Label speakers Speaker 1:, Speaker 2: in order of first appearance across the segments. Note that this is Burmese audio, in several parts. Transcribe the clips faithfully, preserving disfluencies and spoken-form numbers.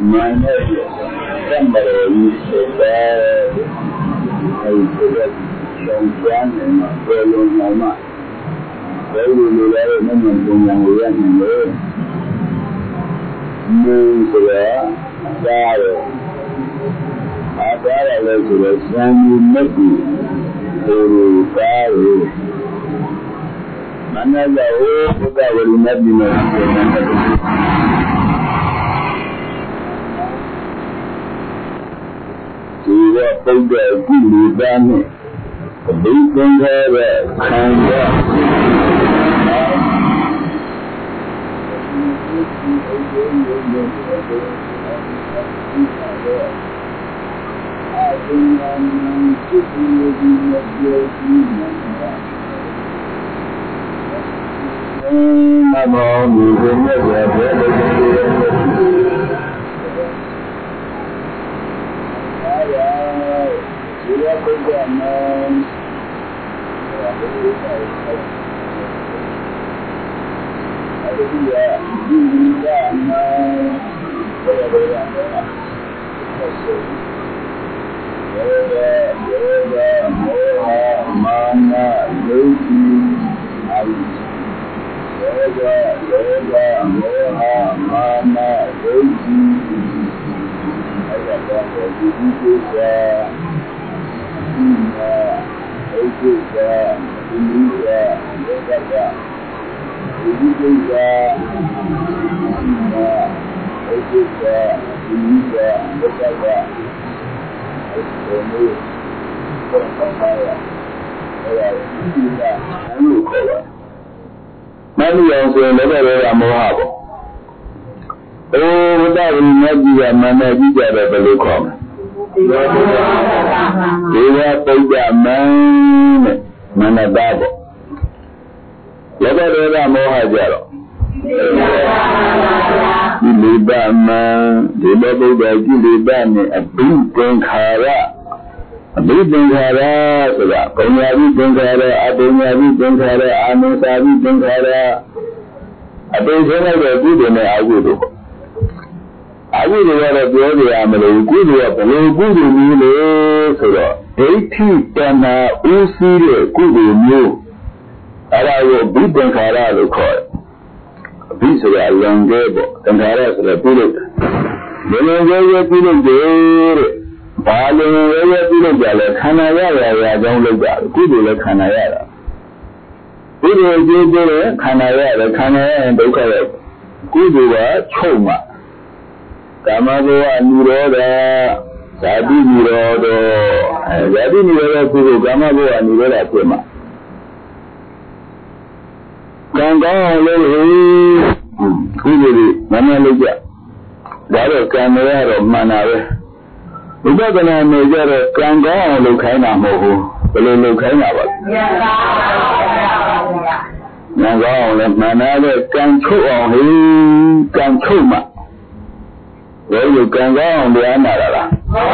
Speaker 1: Manage somebody said that I forget some and not very long time. They will let it know when I'm running there. Move there, there. I got a little bit of some maybe to fire. Manage all the very maybe. We were told that we were done. The big thing had kind Many of them never more. Oh, without Nadia Managia Belucom. They were paid a man, Manababo. Never more Hajaro. You live by man, the level that you live by me, a big drink hara. A big drink hara, so that Ponyabi drink hara, Abunabi drink hara, Amusabi drink hara. I don't know what good in I would. I would rather be able to am a good up and a good in you. Eighty and a Usi, good in you. And I will beat them for a call. A piece of a young gable, and I asked the bullet. Then I go to the day. Pardon, I will be a Canaya, I don't look at good in a Canaya. Good in Canaya, Canaya, and the color. Good over Choma. Tamabo and Niroda, Sabi Nirodo, and Sabi Niroda to Gamabo and Niroda Pema. Kanga, Kudiri, Manalaja. That is Canada of Manare. We got a major Kanga, Lucana Moho, the Lucana. Nanga, Manare, Kancho, he Kanchuma. Well, you can go on the Anara.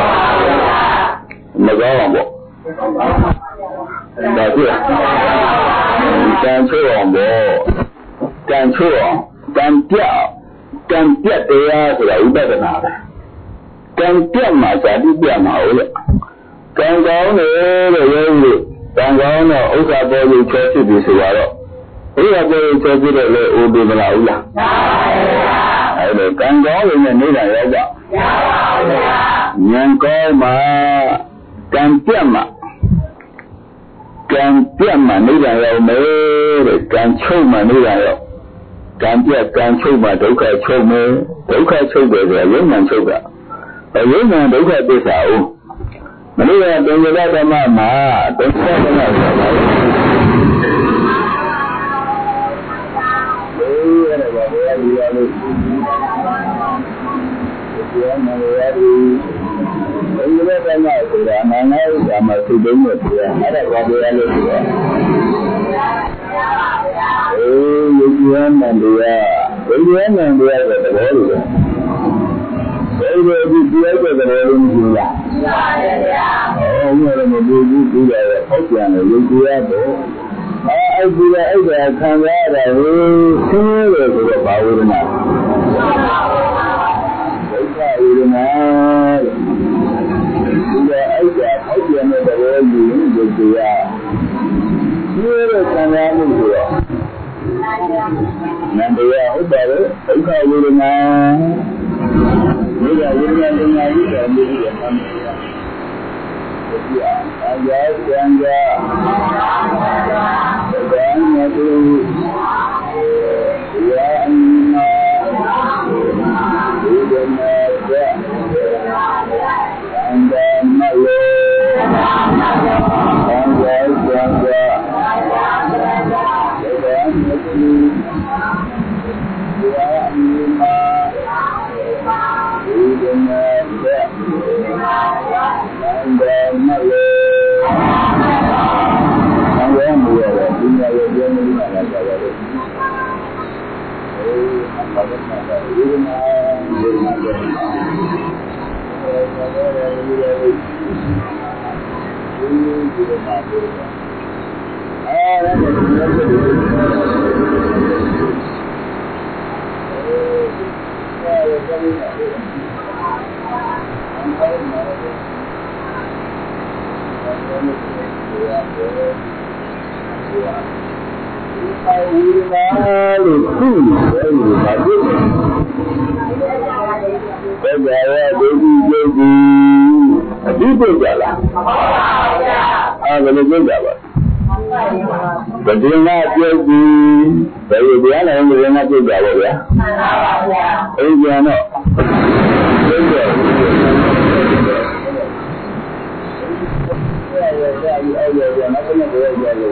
Speaker 1: Magambo. That's it. Can show on board. Can show on. Can tell. Can get the ass like better now. Can tell my daddy be a mouth. Can go on the way. Can go on the Osabo church to be so. We are going to do the old Malaula. I can go in the middle of Yankoma Campema Campema Nida Mare, Canchoma Nida Campia Canchoma, Doka Chome, Doka Choga, a woman Choga. A woman Doka Besao. Maria, don't you let them, Mamma, don't tell them. I'm a student. I don't want to oh, you can and the air. You can and the air at the world. They will be the world. Oh, you're going to do that. Okay, and you'll do that. I do that. I can't read that. Oh, see you. ဒီကဝိညာဉ်ပညာကြီးတော်မျိုးရဲ့အမှန်တရားဒီအရာကျန်ကြဘယ်မှာတူရာအနာဒီကနေ့ကအန္တမလောအန္တကျန်ကြဘယ်မှာတူရာအနာဒီကနေ့ကအန္တမလောအန္တမလောဒီနေ့ရဲ့ဉာဏ်နဲ့လာကြပါတယ်အမှန်တရားဒီမှာဒီမှာဒီမှာအဲဒီဒီဒီမှာအာဝိမာလို့ခုတယ်ဒီမှာဒီဘယ်ကြရဒုတိယကျုပ်ဒီအတိပုဂ္ဂလားမှန်ပါဗျာအဲဒါလည်းကျုပ်တာပါဘယ်ဒီမှာကျုပ်ဒီဘယ်လိုတရားလဲဘယ်မှာကျုပ်တာပါဗျာမှန်ပါဗျာအဲဒီကျန်တော့ကျုပ်တယ်အဲ့ဒါအဲ့ဒါအဲ့ဒါနောက်ကနေပြောရလို့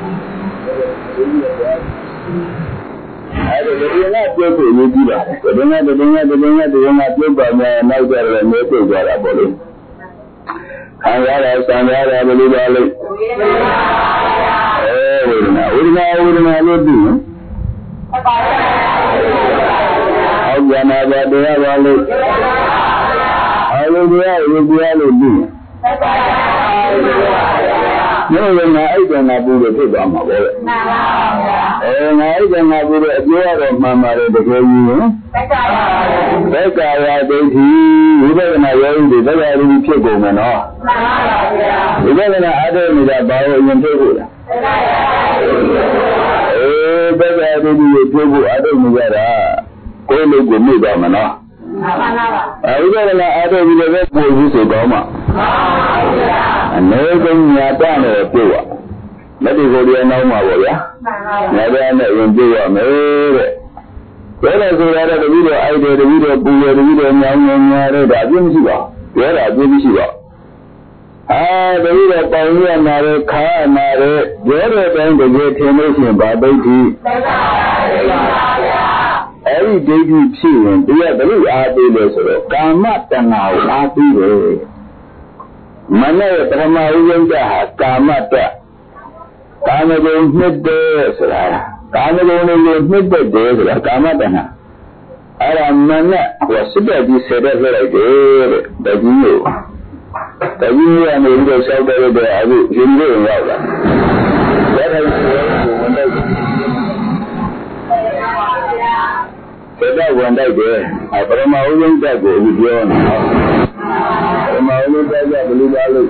Speaker 1: အဲ့ဒါဒီကနေ့ပြုတ်ပြီးရေးကြည့်ပါတယ်ဒီနေ့ဒီနေ့ဒီနေ့ဒီနေ့ပြုတ်ပါမယ်နောက်ကြတယ်မျိုးပြုတ်ကြတာပေါ့လေခံရတာဆံရတာဘယ်လိုပါလဲအဲဝိညာဉ်ဝိညာဉ်ဝိညာဉ်လို့ပြီးဟုတ်ပါဘူးဟုတ်ကြမှာပါတရားပါလို့အဲ့လိုတရားဝိညာဉ်လို့ပြီးဟုတ်ပါဘူးမျိုးလည်းငါအဲ့ဒါငါပူလို့ဖြစ်သွားမှာပေါ့လေမှန်ပါဗျာအဲငါအဲ့ဒါငါပူလို့အကျိုးရတော့မှန်ပါတယ်တကယ်ကြီးနော်သက်ကာယသက်ကာယဒိဋ္ဌိဝိပဿနာယောဂီတွေသက်ကာယဒိဋ္ဌိဖြစ်ကုန်မယ်နော်မှန်ပါဗျာဝိပဿနာအားထုတ်နေတာဘာလို့အရင်ဖြစ်ဖို့လဲသက်ကာယအဲသက်ကာယဒိဋ္ဌိကိုဖြစ်ဖို့အားထုတ်နေကြတာကိုယ်လို့ကိုမိသွားမှာနော်မှန်ပါပါအဲဝိပဿနာအားထုတ်ပြီးလည်းပို့ပြီးဆိုတော့မှမှန်ပါဗျာအနေဆုံးညာတနဲ့ပြုတ်ရလက်ဒီကိုယ်ရနောက်မှာပေါ့ဗျာမှန်ပါဗျာနဲ့ရင်ပြုတ်ရမယ်တဲ့ပြောတယ်ဆိုရတဲ့တပည့်တော်အိုက်တယ်တပည့်တော်ပူတယ်တပည့်တော်ညောင်းညောင်းညာတဲ့ဒါအပြည့်မရှိပါပြောတာအပြည့်မရှိပါအာတပည့်တော်ပေါင်းရမှာလေခါမှာလေပြောတဲ့တိုင်းတကယ်ထင်လို့ရှိရင်ဗာဒိဋ္ဌိမှန်ပါဗျာအဲ့ဒီဒိဋ္ဌိဖြစ်ရင်တရားဘယ်လိုအားပေးလဲဆိုတော့ကာမတဏ္ဍာကိုအားပေးတယ်မနဲ့ပထမဥပ္ပဒဟာကာမတ္တကာမဂုဏ်နှစ်တဲ့ဆိုတာကာမဂုဏ်လေးကိုနှစ်တဲ့တယ်ဆိုတာကာမတ္တနာအဲ့ဒါမနဲ့ဟိုစစ်တဲ့ဒီဆက်တဲ့လိုက်တယ်တဲ့တကြီးကိုတကြီးကနေပြီးတော့ဆောက်တဲ့တဲ့အခုရှင်ကြီးရောက်လာဒါထိုင်ဆိုဝင်တော့ဒါကဝန်တိုက်တယ်အပရမဥပ္ပဒကိုအခုပြောနေတာပရမဥပ္ပဒကဘယ်လိုပါလို့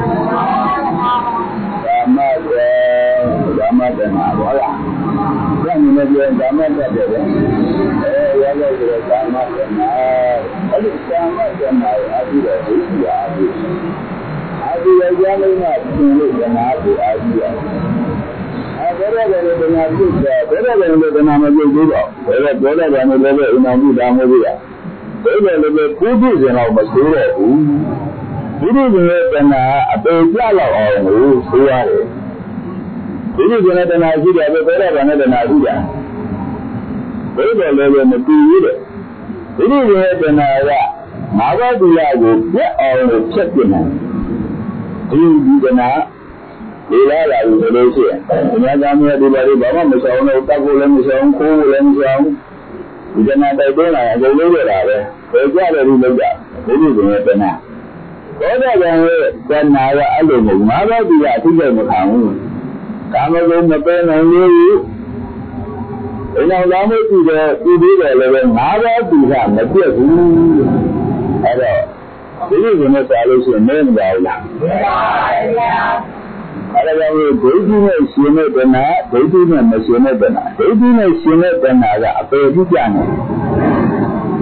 Speaker 1: ကာမတေကာမတနာဘောလားဒါနည်းနဲ့ပြောကာမတတ်တယ်အဲရလို့ဆိုကာမတနာအဲ့ဒီကာမတနာရဲ့အပြီးတော့ဒုတိယအပြီးအပြီးရကြလို့မှသင်လို့တနာကိုအပြီးရအဲဒါလည်းလည်းတနာပြုတ်တယ်ဒါလည်းလည်းတနာမပြုတ်သေးတော့ဒါလည်းပြောတဲ့ကံလည်းလည်းအနာမှုဒါမျိုးကြီးရဒါလည်းလည်းကိုယ်ပြည့်စင်တော့မဆိုးတော့ဘူးဒီလိုမျိုးတဏှာအပေကြလောက်အောင်ကိုဆိုရတယ်ဒီလိုကျတဲ့တဏှာရှိတယ်ပဲပြောတဲ့ကံနဲ့တဏှာရှိတယ်ဘယ်လိုလဲမတူဘူးတဲ့ဒီလိုမျိုးတဏှာကမာဘတိယကိုပြတ်အောင်ကိုဖြတ်ပြနိုင်ဒီဒီတဏှာဒီလာလာလို့လို့ရှိရင်အများသားများဒီပါလေးဘာမှမဆောင်တော့တက်ဖို့လည်းမဆောင်ခိုးဖို့လည်းမဆောင်ဒီတဏှာတိုက်တွန်းလာအကုန်လုံးရတာပဲဘယ်ကြတယ်လို့လုပ်ကြဒီလိုမျိုးတဏှာသောတာပန်ရဲ့တဏှာကအဲ့လိုမဟုတ်ငါးပါးတိယအထိကျမခံဘူးကာမဂုဏ်မပယ်နိုင်ဘူးဒီနောက်သားမှုကြည့်တယ်ကြည့်ပြီးတယ်လည်းပဲငါးပါးတိယမပြတ်ဘူးအဲ့တော့ဒီလိုမျိုးစားလို့ရှိရင်မင်းမပါဘူးလားမပါဘူးဗျာအဲ့ဒါကြောင့်ဒိဋ္ဌိနဲ့ရှင်တဲ့တဏှာဒိဋ္ဌိနဲ့မရှင်တဲ့တဏှာဒိဋ္ဌိနဲ့ရှင်တဲ့တဏှာကအပေတိကျနေဒ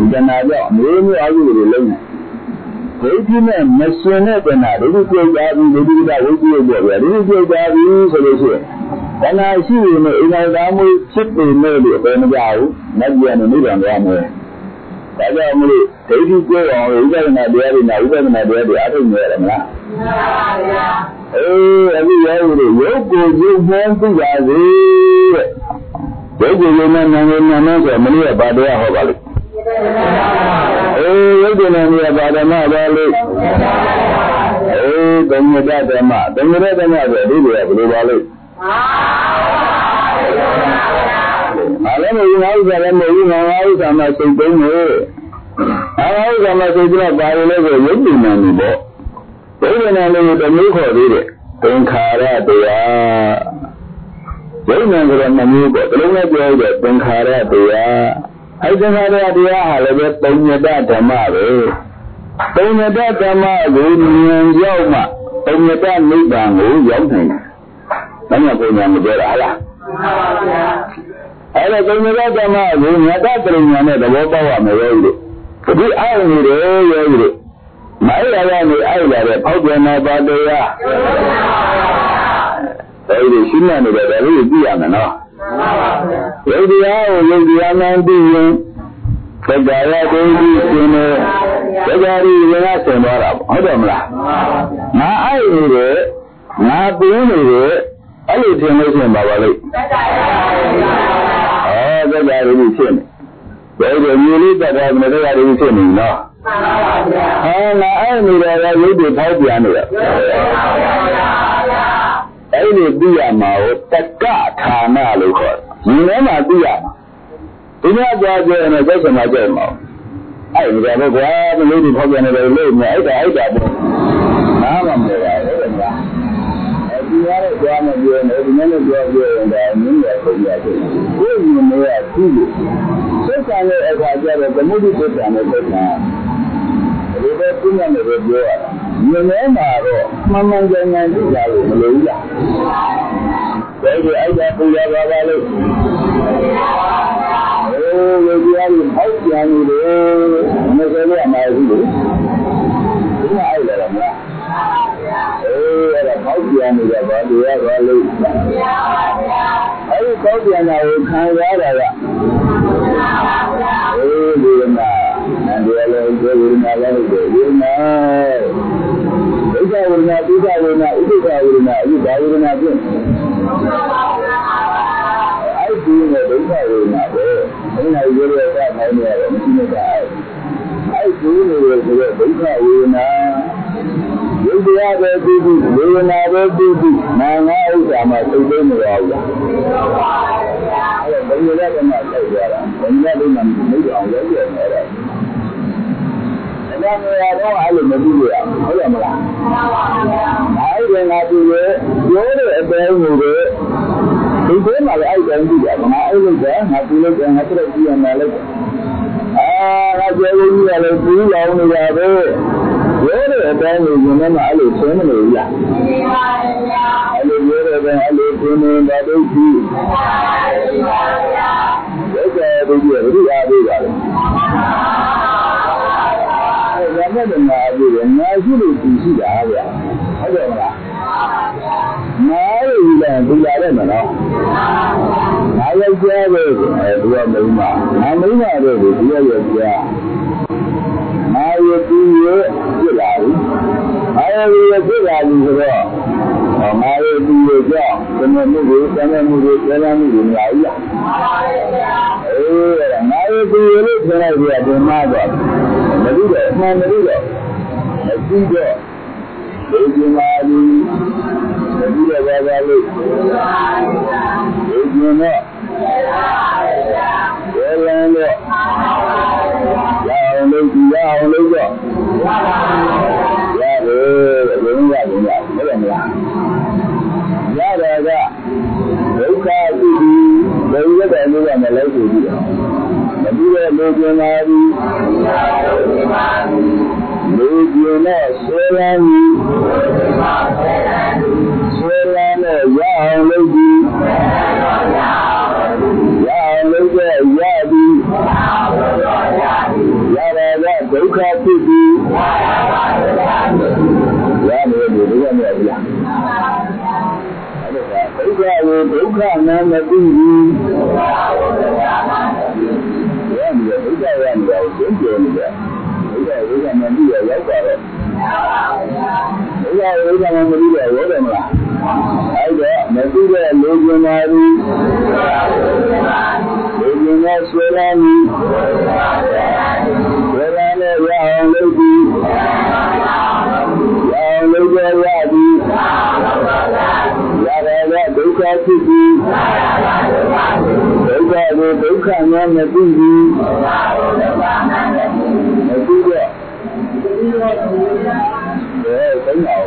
Speaker 1: တဏှာကြောင့်မျိုးမျိုးအကုသိုလ်တွေလုပ်နေဒိဋ္ဌိနဲ့မရှင်တဲ့တဏှာဒိဋ္ဌိပြုတ်ကြပြီးဒိဋ္ဌိကဝိပ္ပိယပြောပြဒိဋ္ဌိပြုတ်ကြပြီးဆိုလို့ရှိရင်တဏှာရှိရင်လည်းအိမ်တော်သားမှုဖြစ်ပေမဲ့လို့ဘယ်မကြဘူးမကြည့်ရနေနိဗ္ဗာန်သွားမယ်ဒါကြောင့်မလို့ဒိဋ္ဌိကိုအောင်ဝိပဿနာတရားတွေနဲ့ဝိပဿနာတရားတွေအထုတ်နေရတယ်မလားမှန်ပါဗျာအေးအခုရောလို့ရုပ်ကိုရုပ်မှန်းသိပါစေတဲ့ရုပ်ကိုရုပ်မှန်းနာမည်နာမည်ဆိုမလို့ရပါတရားဟောပါလိမ့်အေးရုပ်ကိုနာမည်ပါဓမ္မပါလိမ့်အေးသုံးရတဓမ္မသုံးရတဓမ္မဆိုအဓိပ္ပာယ်ဘယ်လိုပါလိမ့်မှန်ပါဗျာအဲ့လည်းမဟုတ်ဘူးလည်းမဟုတ်ဘူးငါးဥစ္စာမှစိတ်သုံးလို့ငါးဥစ္စာမှစိတ်ကပါရလို့ဆိုရုပ်ဉာဏ်ကြီးပေါ့ဒိဋ္ဌိဉာဏ်လေးတစ်မျိုးခေါ်သေးတယ်သင်္ခါရတရားဒိဋ္ဌိဉာဏ်ဆိုတော့နှစ်မျိုးပေါ့ဒီလိုနဲ့ပြောရတဲ့သင်္ခါရတရားအဲ့သင်္ခါရတရားဟာလည်းပဲပုံညတဓမ္မပဲပုံညတဓမ္မကိုဉာဏ်ရောက်မှပုံညတနိဗ္ဗာန်ကိုရောက်နိုင်တယ်။ဒါမှပုံညာမပြောတာဟုတ်လား။မှန်ပါဗျာ။အဲ့တော့ပုံညတဓမ္မကိုညတပရိညာနဲ့သဘောပေါက်ရမယ်ရောလို့ဒီအောက်နေတယ်ရောလို့မိုက်လာရနေအိုက်လာတဲ့ဖောက်ပြန်တာပါတရားအဲ့ဒီရှင်းနေတယ်ဒါလေးကြည့်ရမယ်နော်မှန်ပါဗျာယုတ်တရားကိုယုတ်တရားမှန်သိရင်သက္ကာယဒိဋ္ဌိရှင်နေသက္ကာရီဝင်ဆင်သွားတာပေါ့ဟုတ်တယ်မလားမှန်ပါဗျာငါအိုက်နေတယ်ငါပြင်းနေတယ်အဲ့လိုထင်လို့ရှိရင်ပါပါလိမ့်သက္ကာယဩသက္ကာရီဖြစ်နေဒါကြောင့်မြေလေးတတ်တာမသက္ကာရီဖြစ်နေနော်မှန်ပါဗျာဟောငါအဲ့နေတယ်ကရုပ်တွေဖောက်ပြန်နေတာအဲ့ဒီသိရမှာကိုတက္ကဌာနလို့ခေါ်တယ်ဒီထဲမှာသိရမှာဒီမှာကြားကြရင်တော့ကျက်မှာကျက်မှာအဲ့ဒီကတော့ကွာမလို့ဒီဖောက်ပြန်နေတယ်လို့မြအဲ့ဒါအဲ့ဒါပေါ့နားမမလဲဟုတ်တယ်မလားအဲ့ဒီရတဲ့ကြားမပြောနေဒီနေ့လည်းပြောပြောရင်ဒါနင်းရပုံရတယ်ကိုယ်မြင်နေရသိလို့စိတ်ဆံတဲ့အခါကျတော့သမုဒိစိတ်ဆံတဲ့စိတ်ဆံဒီလိုပြညာနဲ့ပြောရတာမြင်နေမှာတော့မှန်မှန်ကန်ကန်သိကြလို့မလို့ဘူးလားဒါကြိုက်တာပူရပါပါလို့โอ้ยဒီအရင်ဟောက်ပြန်နေတယ်မစဲရမှာဘူးလို့ဒီမှာအဲ့ဒါမလားအေးအဲ့ဒါဟောက်ပြန်နေတယ်ဘာလို့ရပါလို့အဲ့ဒီဟောက်ပြန်တာကိုခံရတာကအေးဒီမှာနန္ဒရလည်းဒီဝိညာဉ်လည်းဒီဝိညာဉ်ဒိဋ္ဌဝိညာဉ်ဒိဋ္ဌဝိညာဉ်ဥဒ္ဒဝိညာဉ်အဒီဘာဝိညာဉ်ဖြင့်အဲ့ဒီနဲ့ဒိဋ္ဌဝိညာဉ်ပဲဘယ်နဲ့ရွေးရတာနိုင်နေရတယ်မရှိနေတာအဲ့ဒီလိုဆိုတော့ဒိဋ္ဌဝိညာဉ်ယုတ်တရားပဲသိသိဝိညာဉ်ပဲသိသိနာငါဥစ္စာမှာသိသိမရဘူးလားအဲ့ဒါဘယ်လိုလဲကမှသိကြတာဘယ်နဲ့လို့မှမသိအောင်လုပ်ရမယ်အဲ့ဒါဒါမျိုးရတော့အဲ့လိုမသိရဘူးဟုတ်တယ်မလားမှန်ပါဗျာအဲ့ဒီငါဒီရဲ့ပြောတဲ့အတိုင်းမျိုးတွေဒီထဲမှာလည်းအဲ့တိုင်းကြည့်တယ်ငါအဲ့လိုကငါဒီလိုကငါပြည့်ကြည့်ရမယ်လို့အာငါပြောလို့ရလည်းပြီးလောင်နေတာပဲပြောတဲ့အတိုင်းမျိုးကလည်းအဲ့လိုသိမလို့လားသိပါဗျာအဲ့လိုပြောတဲ့အတိုင်းအဲ့လိုသိနေတာဒုက္ခသိပါဗျာဒုက္ခဒုက္ခဘုရားပေးပါလေရမယ်တနာပြီငါရှိလို့သူရှိတာဗျာဟုတ်တယ်မလားနားရည်လည်းဒီလာတယ်မနော်နားရောက်ကြပဲအဲဒီကမိမအမိမတော့ဒီရရောက်ကြနားရည်သူရဲ့ဖြစ်လာပြီနားရည်ရဲ့ဖြစ်လာပြီဆိုတော့နားရည်သူရဲ့ကြောင့်ဒီနေ့မှုကိုဆန္ဒမှုကိုဆန္ဒမှုကိုများကြီးလားအေးနားရည်သူရဲ့လို့ပြောလိုက်ပြတယ်မှာတော့မသိတော့မှန်မသိတော့မသိတော့ဒီကျမာဒီမသိတော့ဘာသာလို့ဒီကျမဘယ်လမ်းတော့ရအောင်လို့ရအောင်လို့တော့ရတယ်ဘယ်လိုရလဲမလားမလားရတာကဒုက္ခသိပြီးဘယ်လိုလဲလို့မလဲဆိုပြီးတော့မပြီးတဲ့လူကျင်လာပြီးလူကျင်နဲ့ဆွဲလန်းပြီးဆွဲလန်းနဲ့ရအောင်လုပ်ပြီးရအောင်လုပ်တဲ့ရပြီးတယ်ဘုရားဝိဇ္ဇာမတိရရောက်ပါတော့ဘုရားဝိဇ္ဇာမတိရရောက်တယ်မလားအဲ့တော့မသိတဲ့လူကျင်ပါဘူးလူကျင်တဲ့ဆွေးလန်းပြီးဆွေးလန်းနဲ့ရအောင်လုပ်ပြီးရအောင်လုပ်ကြရပြီးရတဲ့ဒုက္ခဖြစ်ပြီးဒုက္ခကိုဒုက္ခနဲ့မသိဘူးမသိတော့အဲသိနေအောင်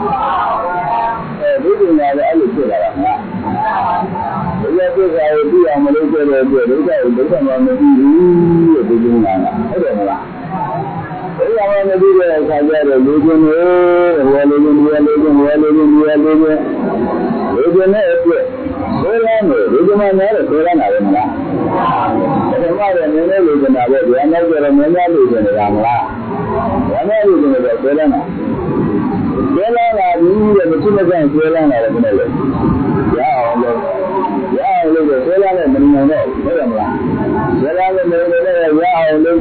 Speaker 1: အဲဒီကလည်းအဲ့လိုဖြစ်လာတာငါဒီလိုဖြစ်တာကိုသိအောင်မလုပ်ကြတဲ့အတွက်ဒုက္ခကိုဒုက္ခမှမသိဘူးလို့ပြောနေတာဟုတ်တယ်မလားဘယ်လိုမှမသိတဲ့အခါကျတော့လူချင်းတွေဟောလူချင်းတွေလူချင်းတွေလူချင်းတွေလူချင်းလူချင်းနဲ့အတွက်ဆွေးလန်းတယ်လူချင်းမှလည်းဆွေးလန်းတာပဲမလားပထမတော့နည်းနည်းလူချင်းတာပဲဒီနောက်ကျတော့နည်းနည်းလူချင်းတာမလားနည်းနည်းလူချင်းတော့ဆွေးလန်းတာဆွေးလန်းတာဒီတဲ့မချိမကန်ဆွေးလန်းတာလည်းမနဲ့လေရအောင်လို့ရအောင်လို့ဆွေးလန်းတဲ့မနေနိုင်တော့ဟုတ်တယ်မလားဆွေးလန်းတဲ့မနေနိုင်တော့ရအောင်လို့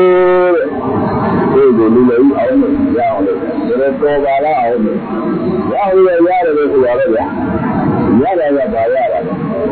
Speaker 1: တဲ့ဒီလိုလူလေးအောင်လို့ရအောင်လို့ဒါတော့ပါလားအောင်လို့ရအောင်ရရတယ်လို့ဆိုရတယ်ဗျာရတယ်ကပါရတာပဲ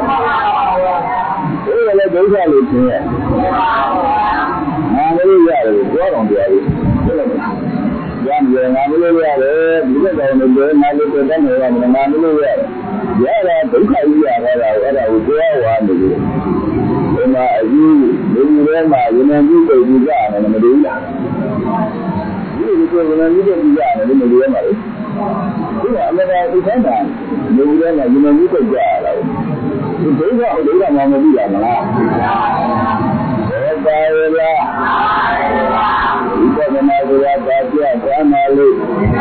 Speaker 1: ဒီလိုလေဒုက္ခလို့ရှင်းရဲ့ငါလေးရတယ်ပြောတော့ပြောပြီဟုတ်လားရမ်းရငါလေးရတယ်ဒီလိုကောင်လေးငါလေးတက်နေရမှာငါလေးရတယ်ရတာဒုက္ခကြီးရတာအဲ့ဒါကိုပြောဝါနေတယ်ဒီမှာအကြီးလူတွေထဲမှာယဉ်ကျေးမှုတွေကြည့်ရတယ်မတူလားဒီလိုကိုယ်ကလည်းဒီလိုကြည့်ရတယ်မတူရမှာလေဒီကအမှန်တရားသိတဲ့မှာလူတွေထဲမှာယဉ်ကျေးမှုတွေကြည့်ရတယ်ဒီဒုက္ခဒုက္ခမှမပြီးရမလားဘောပါရလားဒီကနေ့ကပါပြတာမှလို့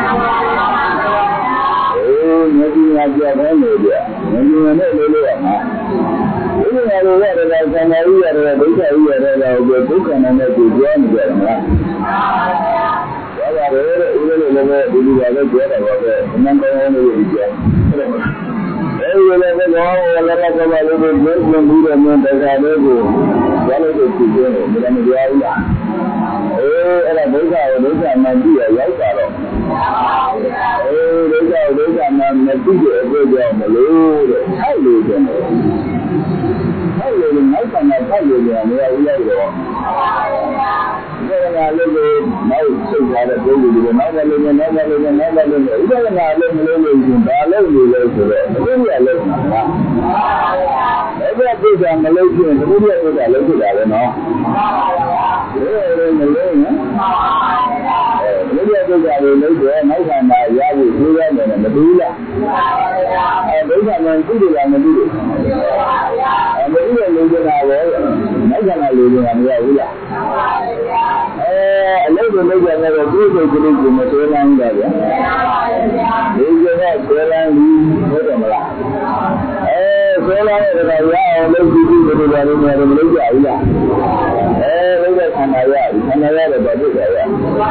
Speaker 1: အေးမြတ်ကြီးကပြတယ်လို့ပြမြတ်ကြီးနဲ့လို့လို့ရမှာဒီလိုမျိုးရတဲ့ဆံဃာကြီးရတဲ့ဒုက္ခကြီးရတဲ့တော့ဒုက္ခနဲ့ကိုပြောနေကြတယ်မလားဘာသာရဲတဲ့ဦးလေးလည်းလည်းဒီလိုလည်းပြောတာပါပဲအမှန်တရားလို့ပြောတယ်အဲဒီလည်းကတော့လည်းကဘာလို့ဒီလိုမျိုးပြီးတော့မြန်တရားလေးကိုဘာလို့ဒီကြည့်နေလဲမပြောဘူးလားအေးအဲ့ဒါဒုက္ခကိုဒုက္ခမှကြည့်ရရောက်တာတော့အေးဒုက္ခကိုဒုက္ခမှမကြည့်တဲ့အကျိုးကြောင့်မလို့တဲ့ထိုက်လို့ကျင်တယ်ထိုက်လို့နောက်ကမှထိုက်လို့ကျင်မရဘူးလေတော့ဒီကနေ့လည်းနောက်စိတ်ထားတဲ့ပုဂ္ဂိုလ်တွေနောက်ကလည်းနောက်ကလည်းနောက်ကလည်းဥပဒနာလည်းမလို့လို့ရှင်ဒါလည်းနေလဲဆိုတော့ဘုရားလည်းမှာအဲ့ဒါပြတာမလို့ရှင်ဘုရားပြတာလည်းဖြစ်တာပဲနော်ဒီလိုမလို့နော်ဘုရားပြတာလည်းလို့ဆိုနောက်ခန္ဓာရဖို့ကြိုးရမယ်မတူးလားအဲဒုက္ခမှသိတယ်လားမသိဘူးအဲမသိတဲ့လူတွေကလည်းနောက်ခန္ဓာလူတွေကမရဘူးလားအဲအလုပ်တွေလုပ်ကြတယ်သူ့ကိုကြည့်လို့မဆွဲလန်းကြဗျာဒီကနေ့ဆွဲလန်းပြီးဟုတ်တယ်မလားအဲဆွဲလန်းတဲ့အခါရအောင်လုပ်ကြည့်ပြီးဒီလိုလည်းမလုပ်ကြဘူးလားအဲလုပ်တဲ့ခန္ဓာရခန္ဓာရတဲ့ဘာဖြစ်လဲရ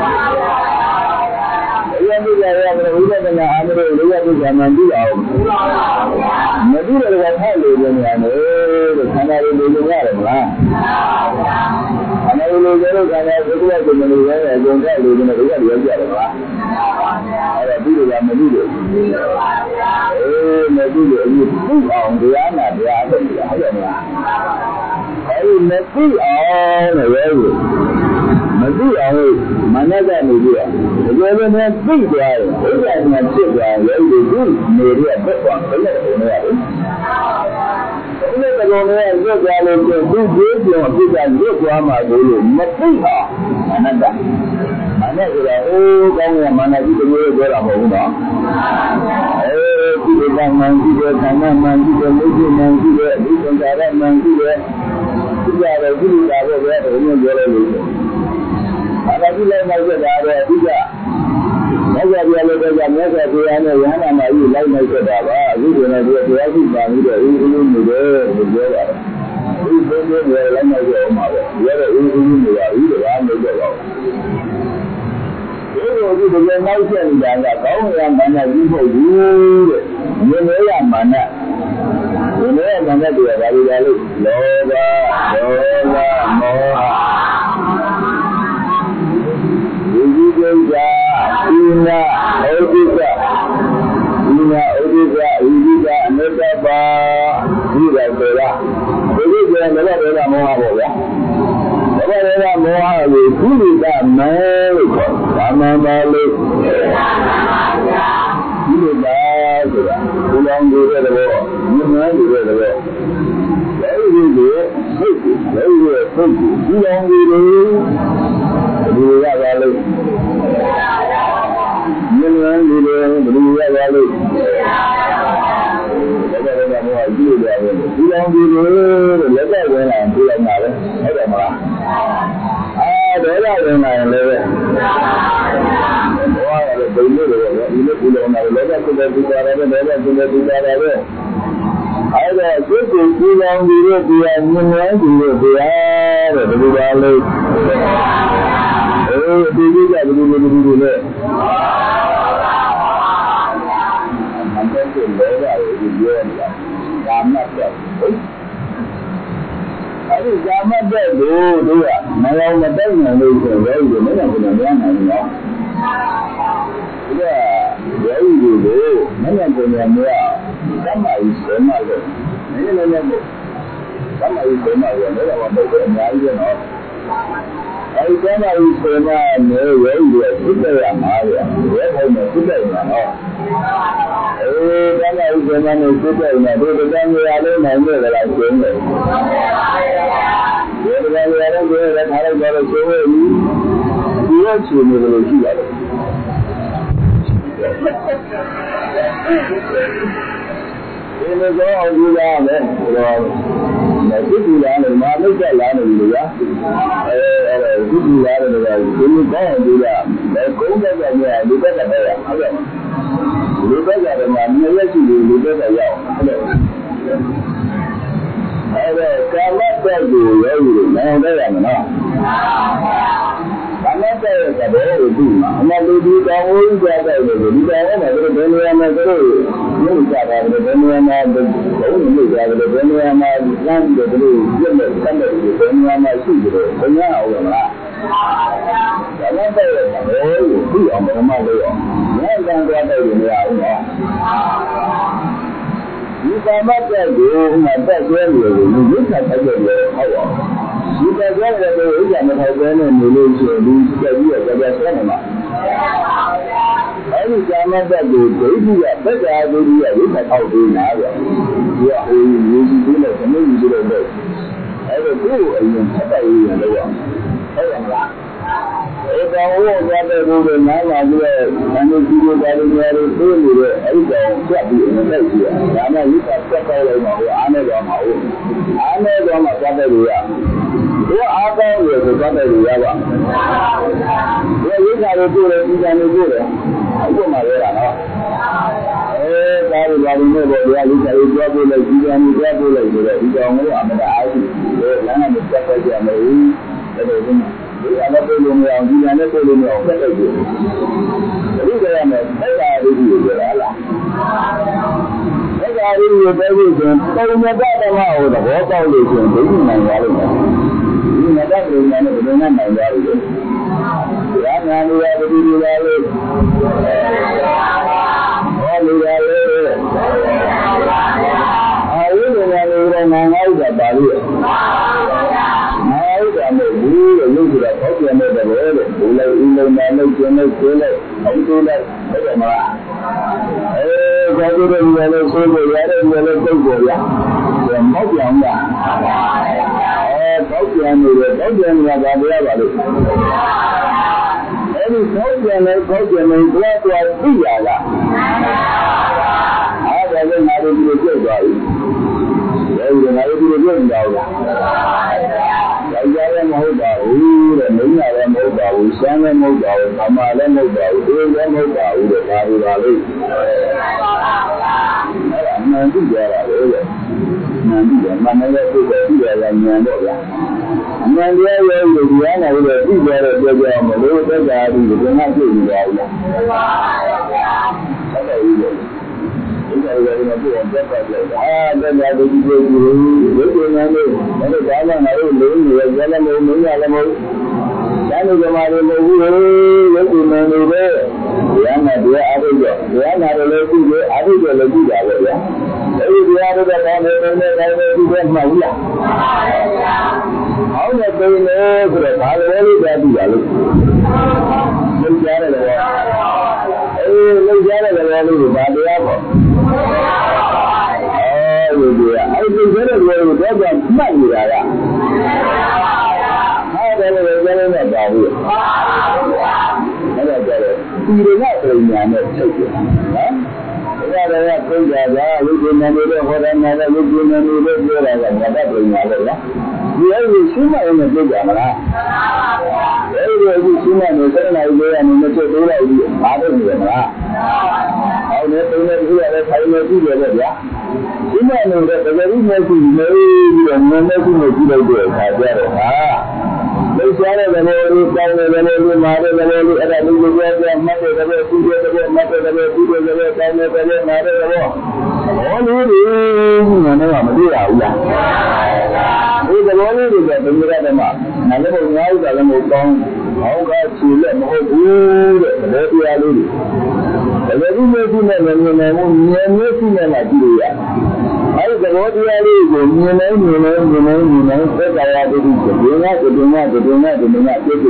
Speaker 1: အရင်ကရရမလို့ဥပဒနာအာမလို့လောကပုဂ္ဂမန်ပြီးအောင်မပြီးတဲ့ကထားလို့နေရတယ်တဲ့ခန္ဓာလေးလိုရတယ်မလားခန္ဓာလေးလိုရလို့ခန္ဓာသုတ္တဝကိုမလို့ရတဲ့အကျုံးတဲ့လိုနေတော့ရောက်ကြတယ်မလားအဲ့ဒါပြီးတော့မပြီးလို့အေးမပြီးလို့အခုသိအောင်တရားနာတရားထုတ်ရဟုတ်တယ်မလားအဲ့ဒီမသိအောင်လည်းရဲလို့မသိအောင်မနက်ကနေပြီးတော့ဒီလိုမျိုးသိသွားရင်ဘုရားကဖြစ်သွားရင်ဒီလိုနေရတဲ့ဘက်ကောင်ဘယ်နဲ့နေရလဲဒီလိုကောင်နဲ့လွတ်သွားလို့သူကျေးပြောအဖြစ်ကလွတ်သွားမှာလို့မသိအောင်မနက်ကမနက်ကအိုးကောင်းကမနက်ကြီးတမျိုးပြောတာမဟုတ်ဘူးနော်အဲဒီလိုမှန်ကြည့်တဲ့ခန္ဓာမှန်ကြည့်တဲ့လူကြီးမှန်ကြည့်တဲ့ဒီသင်္ခါရမှန်ကြည့်တဲ့ဒီကြတဲ့ဒီလာတော့ဘယ်လိုမျိုးပြောလဲလို့အဲ့ဒါကြည့်လိုက်မှပြတာတော့အဓိကမြတ်စွာဘုရားလည်းပြောကြမြတ်စွာဘုရားနဲ့ယဟနာမကြီးလိုက်လိုက်ပြတာပါအခုဒီနေ့ဒီတရားရှိပါပြီးတော့အင်းအင်းနေတယ်လို့ပြောတာဒီဘုရားလည်းလိုက်လိုက်ကြအောင်ပါပဲဒီရဲ့အင်းအင်းနေရပြီတော့အားလို့ပြောတော့ဒီလိုဒီလိုနောက်ဆက်နေတာကကောင်းရံဘာနဲ့ပြီးဖို့ဘူးတဲ့မြင်ရမှန်နဲ့ဒီလိုမှန်တဲ့တရားဘာလို့လဲလို့လောဘဒေါသမောဟမယ်လို့ခေါ်ဒါမှန်ပါလို့ဒီလိုပါဆိုတာဘုလောင်တွေတဲ့ဘောမြင်များတွေတဲ့ဘောအဲဒီလိုစိတ်ကိုလည်းရစိတ်ကိုဘုလောင်တွေဒီရပါလို့မြင်များတွေဒီရပါလို့ဒါကြတဲ့ဘောကကြည့်ရတယ်ဘုလောင်တွေတဲ့လက်သက်ဝင်လာပြီးတော့မှာပဲဟုတ်တယ်မလားအာဒေါသဝင်လာရင်လည်းဘောရတယ်ဘယ်လိုလဲဒီလိုဘုလောင်တွေလက်သက်ကိုလည်းဒီကြရတယ်လက်သက်ကိုလည်းဒီကြရတယ်အဲ့ဒါစိတ်ကိုကြည်လောင်ပြီးတော့တရားမြင်များပြီးတော့တရားတဲ့ဒီလိုပါလို့အေးဒီကြီးကဒီလိုလိုလိုလေအမှန်တကယ်လည်းရတယ်ဒီပြောနေတာကာမတ်တဲ့အဲ့ဒီကာမတ်တဲ့တို့တို့ကမလောင်မတိုင်နိုင်လို့ဆိုတော့ဒီမင်းကဘယ်လိုများနိုင်လဲဒါရောဤတို့မင်းကဘယ်လိုများကမ္မဤစေမလို့နည်းနည်းလေးပေါ့ကမ္မဤစေမရောလည်းတော့မဟုတ်ဘူးအများကြီးပဲနော်အဲဒီကမ္မဤစေမနဲ့ရောဤတွေသိတဲ့ရမှာရရဲဖို့နဲ့သိတဲ့မှာနော်အေးကမ္မဤစေမနဲ့သိတဲ့မှာဒီကံရလေးနိုင်နေကြလားကျင်းတယ်ဒီကံရလေးကိုလည်းထားလိုက်တော့ကျင်းရည်ဒီရချင်နေလို့ရှိရတယ်ဒီလိုကြောအောင်ကြည့်ရမယ်ဆိုတော့ဒီဒီလာနေမှာမိတ်ကလာနေလို့ရအဲအဲဒီဒီလာနေတော့ဒီလိုကြောအောင်ကြည့်ရမယ်ကုန်းတဲ့ကမြေဒီဘက်ကပဲရဟုတ်တယ်ဒီဘက်ကတည်းကမြေရက်ရှိတယ်ဒီဘက်ကရောက်ဟုတ်တယ်အဲဒါကာမတ္တကိုရောယူလို့နိုင်တယ်ရမလားကာမတ္တရဲ့သဘောကိုသိမှာအမှန်တူဒီကောင်းဦးကြတဲ့လို့ဒီကောင်ကလည်းဘယ်နေရာမှာသူတို့ရုပ်ကြတာလဲဘယ်နေရာမှာဘုံလို့ကြတယ်ဘယ်နေရာမှာလမ်းတယ်ဘယ်လိုပြည့်မဲ့စမ်းတယ်ဘယ်နေရာမှာရှိတယ်ဘယ်ညာအောင်လားကာမတ္တရဲ့သဘောကိုသိအောင်ဘယ်မှာလဲရောဉာဏ်ကံကြတဲ့နေရာအောင်နော်ဒီကာမတ္တကိုမှတ်သက်ကျဲလို့ဒီမြတ်ဆက်တဲ့လေဟုတ်ပါဒီကကြတဲ့ကိုဥစ္စာမထောက်ပဲနဲ့နေလို့ရှိရင်ဒီကြက်ကြီးကကြက်ဆွဲနေမှာအဲဒီကာမတ္တကိုဒိဋ္ဌိကသက္ကာဒိဋ္ဌိကဝိသထောက်ပြီးနားတယ်ဒီကဟိုရည်ကြည့်လို့သမီးကြီးလို့ပဲအဲဒီကိုအရင်ဆက်တိုက်ရရင်တော့ဟုတ်ရမလားအဲကောင်ဝတ်ကြတဲ့ကိုယ်နားလာပြီးတော့ဘယ်လိုကြည့်လို့ဒါတွေများလို့သိနေတဲ့အဲဒီကောင်ချက်ပြီးနေလိုက်ကြည့်ရဒါမှဝိသဆက်ကောက်လိုက်မှာဟိုအားနဲ့တော့မှာဟုတ်အားနဲ့တော့မှဆက်တဲ့လူကဒီအားကောင်းရဆိုဆက်တဲ့လူရပါဒီဝိသကိုတွေ့တယ်ဒီကံကိုတွေ့တယ်အခုမှလဲတာနော်အဲဒါတွေဘာလို့လဲတော့ဒီအလေးကြီးပြောပြလိုက်ဒီကံကိုပြောပြလိုက်ဆိုတော့ဒီကောင်ကအမှန်တရားရှိတယ်လမ်းကဆက်ဆက်ကြမယ်ဒါတော့ဒီအနာပြေလို့မရအောင်ဒီညာနဲ့ပြေလို့မရအောင်ဆက်လိုက်ကြည့်ဒီကြရမယ်သက်သာလေးကြီးပြောတာလားသက်သာလေးကိုပြောပြီးဆိုရင်ပုံမတ္တဓမ္မကိုသဘောပေါက်လို့ဆိုရင်ဒိဋ္ဌိနိုင်သွားလို့ဒီမတ္တပြေညာနဲ့ဘယ်လိုနိုင်သွားလို့လဲဉာဏ်ဉာဏ်လေးရပတိလေးလေးဟောလူရလေးအာယုဉာဏ်လေးတော့ငါငါ့ဥစ္စာပါလို့ဟုတ်တယ်မို့ဘူးလို့လို့ဆိုတာဟောပြန်တဲ့ဘောလေဘူလိုက်ဦးလုံးနာလိုက်ကျင်းလိုက်ကျင်းလိုက်အောင်ကျင်းလိုက်ဟုတ်တယ်မလားအဲဒါကြည့်တဲ့လူလည်းဆိုလို့ရတဲ့လူလည်းသိကြရဒါမောက်ပြန်တာအဲပေါက်ပြန်နေတယ်ပေါက်ပြန်နေတာဗာတရားပါလို့အဲဒီပေါက်ပြန်နေပေါက်ပြန်နေတော့တော့သိရလားအဲဒါလည်းငါတို့ဒီလိုပြတ်သွားပြီအဲဒီငါတို့ဒီလိုပြတ်နေတာဟုတ်လားယောက်ျားလည်းမဟုတ်ပါဘူးတဲ့မိန်းမလည်းမဟုတ်ပါဘူးဆန်းလည်းမဟုတ်ပါဘူးအမလည်းမဟုတ်ပါဘူးဒီလည်းမဟုတ်ပါဘူးတဲ့ဒါတွေပါလို့အဲ့ဒါမှန်ကြည့်ကြတာလေတဲ့မှန်ကြည့်တယ်မှန်တယ်ပြည့်တယ်ကြည့်ရတယ်ဉာဏ်တော့ဗျာအမှန်တရားရဲ့ဒီတရားနာလို့ကြည့်ကြတဲ့ပြောကြမလို့သက်သာပြီးဒီကနေ့ပြည့်နေပါဘူးလားဟုတ်ပါဘူးဟုတ်တယ်ဒီလိုလည်းမပြောတတ်ပါဘူး။အာတရားတို့ဒီလိုဒီလိုဒီလိုနဲ့လည်းဒါမှမဟုတ်လို့နေရကြလည်းမဟုတ်မင်းရလည်းမဟုတ်။ဒါနဲ့ဒီမှာလည်းမဟုတ်ဘူး။ရုပ်ဒီမန်တွေပဲ။တရားနဲ့တရားအားထုတ်ကြ။တရားနာတယ်လည်းကြည့်တယ်အားထုတ်တယ်လည်းကြည့်တာပဲဗျာ။အဲဒီတရားတို့ကကောင်းတယ်နဲ့တိုင်းနဲ့ဒီပဲမှတ်ဘူးလား။ဟုတ်တယ်ပြင်လေဆိုတော့ဒါလည်းလေးကြားကြည့်ပါလို့။မှတ်နေတာကဟာတယ်လည်းလည်းလည်းနဲ့ပါဘူးအဲ့ဒါကြတော့ဒီလိုကပြညာနဲ့ထုတ်တယ်နော်ဒါကလည်းပြညာကရုပ်ဉာဏ်နဲ့ဟောတယ်နဲ့ရုပ်ဉာဏ်နဲ့ပြောတာကဘာပြညာလဲနော်ဒီအဲ့ဒီရှင်းမှရင်ပြကြမလားအဲ့ဒီအခုရှင်းမှနေစက်နိုင်လေးကနေမချက်သေးလိုက်ဘူးဘာလို့နေလဲမလားဟောနေတုံးနေကြရတယ်ဆိုင်နေကြည့်ရတယ်ဗျာရှင်းမှနေတဲ့တကယ်ကြီးမရှိနေပြီးတော့ငုံနေရှိနေကြည့်လိုက်တဲ့အခါကျတော့ဟာလိပ်ရှားတဲ့သဘောလေးတောင်းတဲ့သဘောလေးမာတဲ့သဘောလေးအဲ့ဒါလေးကိုပြောပြမှတ်တဲ့သဘောသူ့ရဲ့သဘောမှတ်တဲ့သဘောသူ့ရဲ့သဘောတောင်းတဲ့သဘောမာတဲ့သဘောဘောလေးတွေငါတော့မသိရဘူးလားဒီသဘောလေးတွေကဘုရားဓမ္မနာလည်းဘုရားဥစ္စာလည်းမဟုတ်ကောင်းဟောကချီလည်းမဟုတ်ဘူးတဲ့သဘောတရားလေးတွေတကယ်ကြီးမရှိနဲ့မမြင်နိုင်ဘူးမြင်မရှိနဲ့မှကြည့်လို့ရအဲဒီသဘောတရားလေးကိုမြင်နိုင်မြင်နိုင်မြင်နိုင်မြင်နိုင်သက်သာရတဲ့ဒီကဒီကဒီကဒီကဒီကဒီကပြည့်စုံသွားသက်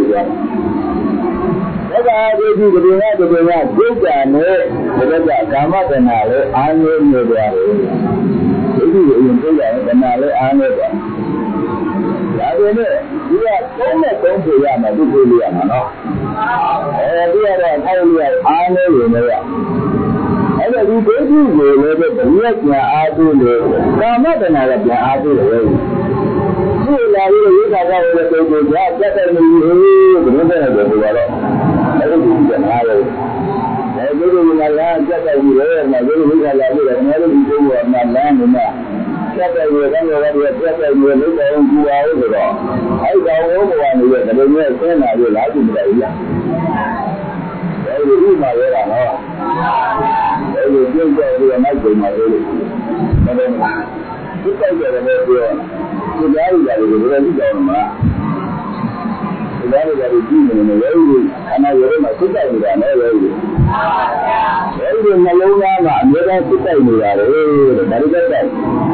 Speaker 1: သာရတဲ့ဒီကဒီကဒီကပြည့်ကြနဲ့ဒါကကာမတဏှာလည်းအာငြိနေကြတယ်ဒီလိုအရင်ပြည့်ရတယ်တဏှာလည်းအာငြိတယ်ဒါပေမဲ့ဒီကသုံးနဲ့သုံးပြရမှာသူ့ပြရမှာနော်အဲဒီကတော့အဲ့ဒီအားနေနေရအဲ့ဒါဒီဒိဋ္ဌိကိုလည်းပဲဘယ်ပြန်အားပေးလို့ကာမတဏှာလည်းပြန်အားပေးတယ်ဒီလာပြီးဝိသကာရဲ့ပုဂ္ဂိုလ်ကစက်တဲ့လူကြီးဘယ်လိုလဲဆိုတော့အဲ့ဒီကအားလို့အဲဒီလိုကလည်းစက်တဲ့လူတွေမှာဒီလိုဝိသကာပြီးတော့အများကြီးဒီလိုကမှလမ်းနေမှာစက်တဲ့လူတွေကလည်းစက်တဲ့လူတွေလုံးဝကြည့်ရအောင်ဆိုတော့အဲ့ဒါဝဘဝနေတဲ့ဒီလိုမျိုးဆင်းလာပြီးလာကြည့်တယ်ဗျာအဲဒီဥမာရတာနော်အဲဒီပြုတ်ကြပြီးတော့နောက်ပြန်มาလို့မတယ်မလားဒီပိုက်တယ်လည်းပြောဒီကြားရတာကိုဘယ်လိုကြည့်ကြအောင်မလားဒီကြားရတာကိုကြည့်နေတယ်လေခန္ဓာရည်မှာစိတ်တိုက်နေတာနဲ့လေအဲဒီနှလုံးသားကအမြဲတမ်းစိတ်တိုက်နေတာလေဒါတွေတိုက်တိုက်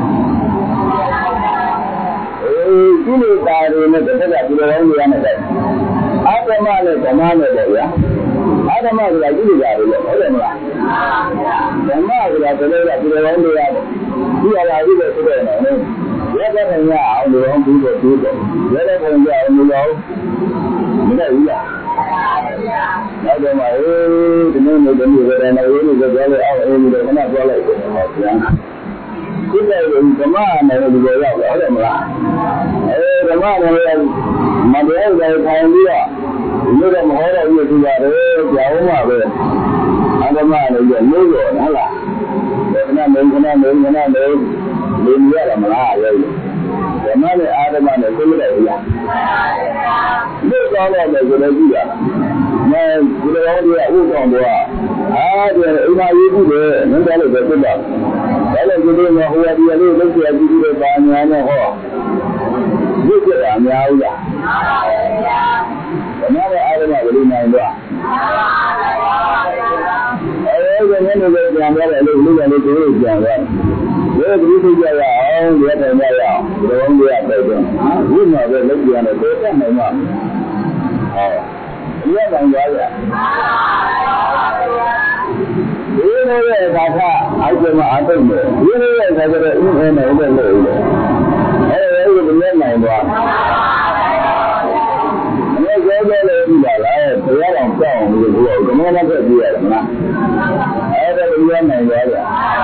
Speaker 1: အဲဒီလိုတာတွေနဲ့တစ်ခါကဒီလိုရောင်းရမယ်တဲ့အာတမနဲ့ဓမ္မနဲ့ပေါ့ဗျာအာတမဆိုတာကြည့်ကြတယ်လေဟုတ်တယ်မလားဓမ္မဆိုတာတကယ်ကဒီလိုရောင်းရတယ်ဒီအရာကြီးပဲဆိုတဲ့နော်ရတဲ့ခင်ဗျာအောင်လို့အောင်ပြီးတော့ပြီးတော့ရတဲ့ခင်ဗျာအောင်လို့အောင်မနဲ့ဘူးလားနောက်တော့မှအေးဒီနေ့နေ့တည်းရတဲ့နေ့လေးကိုပြောလို့အောင်အေးပြီးတော့ခဏပြောလိုက်တယ်ဟောဗျာဒီလိုဓမ္မနဲ့ဒီလိုရောက်ဟုတ်တယ်မလားအဲဓမ္မနဲ့မတရားတဲ့ခိုင်ပြီးတော့ဒီလိုမဟောတော့ဘူးသူပါတယ်ကြောင်းမှာပဲအဓမ္မနဲ့ရလို့ရောဟုတ်လားခဏမင်းခဏမင်းခဏမင်းဒီရရမလားလေဓမ္မနဲ့အာဓမ္မနဲ့သိလိုက်ဘူးလားသိကောင်းတော့လည်းကိုယ်ကြည့်ရမဲဒီလိုရောဒီဥပ္ပောင်းတော့အားဒီအိမ်မှာရေးကြည့်တယ်နည်းတယ်လို့ပြောတာဒါလည်းဒီလိုမျိုးဟိုရဒီလေးလုပ်ပြကြည့်ပြီးတော့ပါညာနဲ့ဟောဒီကြတာအများကြီးလားဓမ္မနဲ့အာဓမ္မကိုနိုင်တော့အဲဒီနည်းနဲ့ပြန်ရတဲ့လို့လူကလည်းဒီလိုပြန်ရတယ်ဒီလိုသိကြရအောင်ဒီအတိုင်းရအောင်ဒီလိုမျိုးရတဲ့တော့ဒီမှာပဲလုပ်ပြရတယ်တော့တတ်နိုင်မှာဟောဒီရတိုင်းသွားရဒီလိုရဲ့အခါကအိုက်ကျမအတုံးတယ်ဒီလိုရဲ့အခါကျတော့ဥပ္ပေနဲ့ဥပ္ပေလို့အဲဒီလိုလည်းနိုင်သွားဒီကြောကြောလေးပြီးပါလားဘုရားတော်ကြောက်အောင်လို့ပြောတော့မနာခဲ့ပြရတယ်မလားအဲ့ဒါလိုရနိုင်သွားတယ်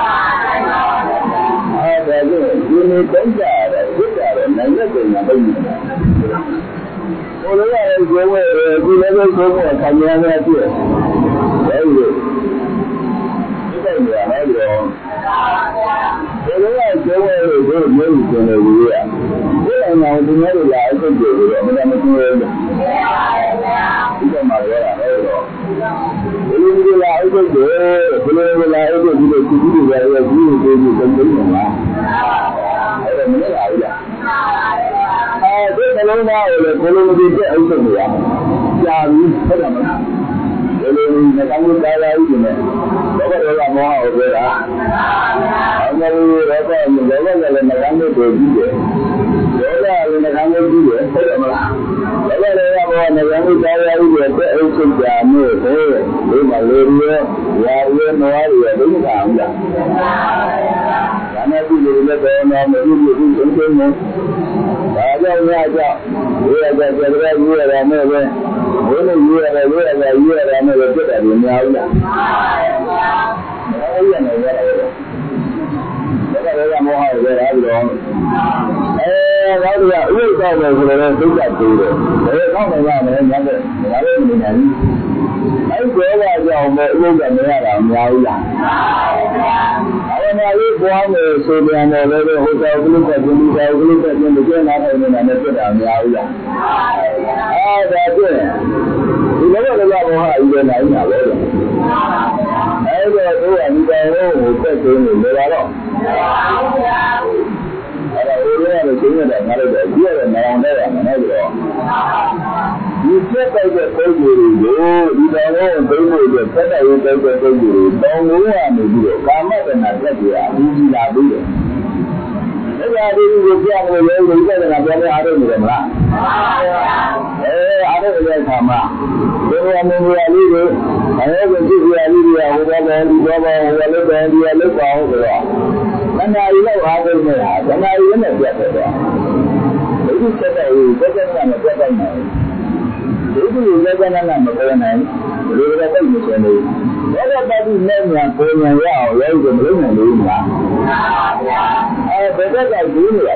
Speaker 1: အဲ့ဒါကိုဒီနေ့တုံးကြရတယ်ဖြစ်ကြတယ်နိုင်တဲ့ပုံမှာပုံနေတာဘုရားရဲ့ကိုယ်ဝဲဒီလည်းကိုယ်ကိုခံရရပြည့်အဲ့ဒီဒီတိုင်းရဟောရောဘုရားကိုယ်ဝဲကိုမျိုးကိုနေလို့ရဒီအနာဒီနေ့လာအစ်ကိုပြီးတော့မမတူရဲဘူးဒီကမှာရတာလေတော့ဒီလိုလာအစ်ကိုဒီလိုလာအစ်ကိုဒီလိုကြည့်ကြည့်ရရကြည့်ကြည့်ကြည့်ကြည့်နေမှာအဲ့ဒါမင်းလာဘူးလားအဲဒီကလုံးသားကိုလည်းဘယ်လိုလုပ်တဲ့အစ်ကိုရကြာပြီဟုတ်တယ်မလားဒီလိုနဲ့ကောင်းကောင်းသားသားကြီးနဲ့ဘောကတော့မောဟဟုတ်ကြတာအမှန်လို့တော့တော့လည်းလည်းမကောင်းလို့ကြည့်တယ်ဒါကလည်းငါ့ကိုကြည့်ရဟုတ်တယ်မလားဒါလည်းလည်းဘောနေရမှုသားရည်ရဲ့တဲ့အုပ်စုကြာမျိုးပဲဒီမှာလေရရာရနွားရဒုက္ခအောင်လားဒါနဲ့ဒီလို့လည်းတော့နာမလို့ဘူးသူသူနေဒါကြောင့်ညကြောင့်ဒီရတဲ့ကြတဲ့ယူရတာနဲ့ပဲဘုန်းကြီးယူရတယ်ယူရတယ်ယူရတယ်နဲ့ပဲဖြစ်တယ်မများဘူးလားအဲ့ရနေရတယ်ဒါကလည်းမောဟရဲ့အဲ့ဒီတော့အဲဘာလို့လဲဥစ္စာပဲဆိုတော့သိကြသေးတယ်ဘယ်ကောင်းနိုင်ရမလဲညတဲ့ဒါလည်းမနေနိုင်ဘူးအဲ့ဒီတော့ကြောင့်ပဲဥစ္စာမရတာမများဘူးလားအဲ့ဒါလေးပွားမယ်ဆိုပြန်တယ်လည်းဟိုသောကလုကပြင်းဒီသောကလုကပြင်းဒီကျနာထိုင်နေတာနဲ့ပြတာမများဘူးလားအဲဒါဖြင့်ဒီလိုလည်းဘောဟာဤတဲ့နိုင်တာပဲအဲ့ဒါတို့ကဒီတော်ကိုဆက်သွင်းနေကြတော့အဲ့ဒါဦးရတဲ့ချင်းနဲ့ငါတို့ကကြည့်ရတဲ့နောင်တဲ့ကမနဲ့တော့ဒီချက်ပိုက်တဲ့ပုံစံတွေကိုဒီတော်ကိုသိလို့တဲ့ဆက်တဲ့ပုံစံတွေကိုတောင်းလို့ရနေပြီးတော့ကာမတဏ္ဍတက်ကြရအပြီးကြီးလာပြီးတယ်။ဒါကြဒီကိုပြောင်းလို့လည်းဒီကတည်းကပြောင်းအားထုတ်နေတယ်မလား။အဲအားထုတ်တဲ့အခါမှာဒီလိုမျိုးမျိုးလေးတွေအဲဒါကြည့်ရလေးတွေကဟိုဘက်ဒီဘက်ဟိုလည်းတယ်ဒီလည်းပေါ့ဆိုတော့ခန္ဓာကြီးလောက်အားထုတ်နေတာခန္ဓာကြီးနဲ့ပြတ်တယ်တော့ဒီချက်တဲ့ဒီချက်တဲ့ကမပြတ်နိုင်ဘူး။ဒီလိုလည်းကလည်းမပြောနိုင်ဘူး။ဒီလိုလည်းသိနေတယ်လို့ဘယ်တော့ဒီနဲ့ညာကိုညာရအောင်လည်းမလုပ်နိုင်ဘူးလား။အဲဘယ်တော့ကဒီနေရ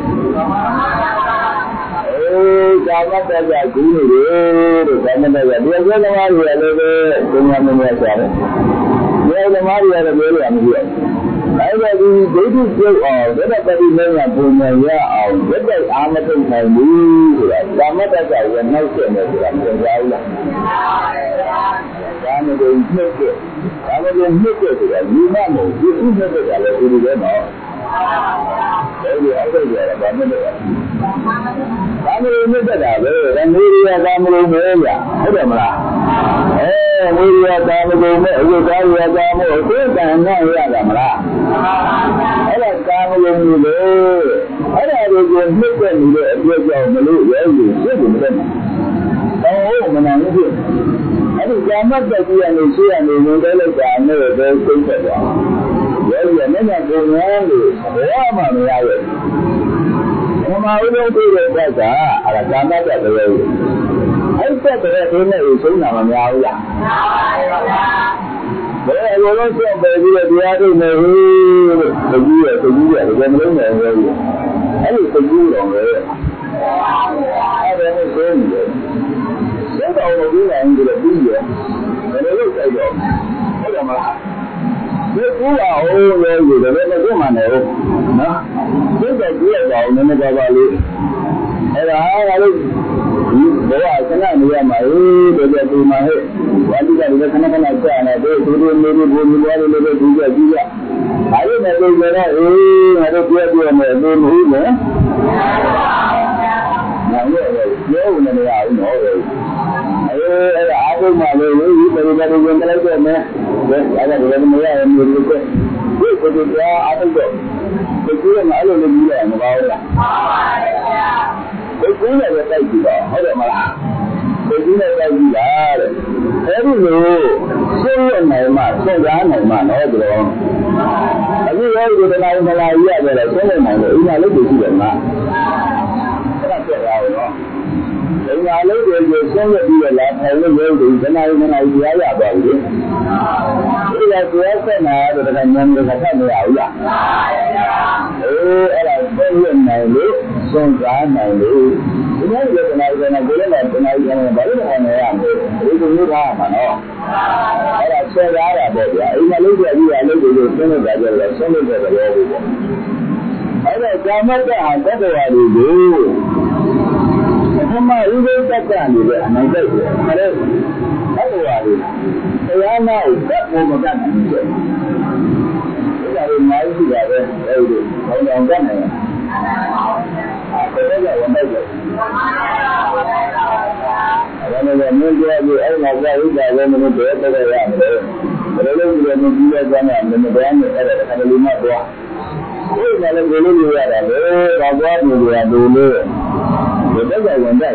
Speaker 1: အေးကာမတ္တကကူးနေတယ်လို့ကာမတ္တကဒီအကျသမားတွေလည်းပဲကိုညာမမြတ်ကြတယ်။ဒီသမားတွေလည်းပြောရမှာမဟုတ်ဘူး။အဲ့ဒါဒီဒိဋ္ဌိပြုတ်အောင်ဘယ်တော့ဒီနဲ့ညာကိုညာရအောင်ဘယ်တော့အာမတုံနိုင်ဘူးဆိုတာကာမတ္တကရဲ့နောက်ဆက်နေဆိုတာသင်ကြားလား။ဒါနဲ့ဒီနှစ်ကဒါနဲ့ဒီနှစ်ကဆိုတာဒီမှမဟုတ်ဒီနှစ်ကလည်းဒီလိုပဲနော်။အဲ့ဒီအထုတ်ရတာဘာနဲ့လဲ။ကာမလို့မြတ်တာပဲ။ဒါမေရိယကာမလို့ပဲဗျ။ဟုတ်တယ်မလား။အဲမေရိယကာမလို့နဲ့အဝိကာရိယကာမလို့သိတန်နဲ့ရတာမလား။အဲ့ဒါကာမလို့မျိုးလေ။အဲ့ဒါကိုမြစ်တဲ့နေတဲ့အတွက်ကြောင့်မလို့ရဲယူသိတယ်မလဲ။တော့မနာဘူး။အဲ့ဒီကာမတ္တကြီးရနေရှိရနေဝင်တဲ့လောက်တာနဲ့ပဲသိတဲ့တော့။ရဲယူနဲ့နဲ့ကိုယ်များလို့ဘာမှမရရဲ့။ဘုမာဥဒ္ဒေတွေ့တဲ့ဘက်ကအဲ့ဒါကာမတ္တတွေပဲအဲ့သက်တဲ့ဒီနဲ့ကိုဆုံးတာမများဘူးလားဘယ်အလိုလုံးဆက်ပဲပြီးတော့တရားထုတ်နေဘူးလို့တကြီးရတကြီးရဒီမလုံးနိုင်ဘူးအဲ့ဒီတကြီးတော်ပဲအဲ့ဒါနဲ့ဆုံးနေတယ်စိတ်တော်ကိုပြီးနိုင်ကြတယ်ပြီးရဘယ်လိုလုပ်ကြတော့ဟုတ်တယ်မလားဒီကူလာအောင်လို့ရတယ်လည်းမသိမှန်းတယ်နော်ဒီတော့ကြည့်ရအောင်နည်းနည်းပါးပါးလေးအဲ့ဒါဟာလို့ဒီဘောကခဏနေရမှာဟေးတော်တော်ဒီမှာဟဲ့ဝါဒီကလည်းခဏခဏကြာနေတယ်ဒီလိုမျိုးမျိုးဘုံမျိုးလေးလေးဒီကြကြည့်ရအဲ့ဒီမဲ့တော့လည်းအေးငါတို့ပြောပြမယ်လို့မဟုတ်နဲ့နားရတော့ပြောနေရအောင်နော်အေးအဲ့ဒါအားလုံးမှလည်းဒီပရိသတ်တွေပြန်လိုက်တော့မယ်အဲ့ဒါလည်းမရရင်မျိုးလို့ဒီကိုဒီပြအားထုတ်တော့ဒီကူကလည်းအဲ့လိုလေးပြီးလိုက်မပါဘူးလားဒီကူနဲ့ပဲတိုက်ကြည့်တော့ဟုတ်တယ်မလားဒီကူနဲ့တိုက်ကြည့်တာတဲ့အဲ့ဒီလိုဆုံးရနိုင်မှဆုံးကားနိုင်မှတော့ဒီတော့အခုရောဒီတနာမလာရရတယ်ဆုံးရနိုင်တယ်ဥမာလို့ကြည့်တယ်မှာအဲ့ဒါပြရအောင်နော်ဒီမှာလို့ဒီကိုဆုံးရပြီးတော့လာထိုင်လို့ရုပ်ဒီတနာမလာရရပါဘူးဒီကပြောဆက်နာတော့တခါညံတော့ခတ်မရဘူးလားအေးအဲ့ဒါဆုံးရနိုင်လို့ဆုံးကားနိုင်လို့ဒီလိုကတနာကနာကိုလည်းတနာကနာဘာလို့မနေရမလဲဒီလိုမျိုးထားမှာနော်အဲ့ဒါဆက်ကားတာပေါ့ဗျာအိမ်မှာလို့ပြပြီးရလို့ဒီလိုဆုံးလို့ကြကြတယ်ဆုံးလို့ကြတယ်လို့ပေါ့အဲ့ဒါကာမတ္တဟာတတ္တဝါတွေကိုပထမဥပ္ပတ္တကနေပဲအနိုင်တိုက်တယ်အဲ့ဒါတတ္တဝါတွေတရားနာကိုတက်ဖို့မတတ်ဘူးတဲ့ဒါတွေမိုင်းရှိတာပဲအဲ့ဒီဘောင်းတော်တတ်နိုင်တယ်အဲ့ဒါကဝန်တိုက်တယ်အဲ့ဒါလည်းမြင်ကြပြီအဲ့မှာကြာဥဒ္ဒါလည်းမလို့တဲ့တက်ရရတယ်ဘယ်လိုလုပ်လို့လည်းပြီးရကြမှာမင်းတရားနဲ့အဲ့ဒါကလည်းမတော့ဒီကလည်းဘယ်လိုလုပ်ရတာလဲဘာသွားလို့ရတူလို့ဒီတက်ကဝန်တိုက်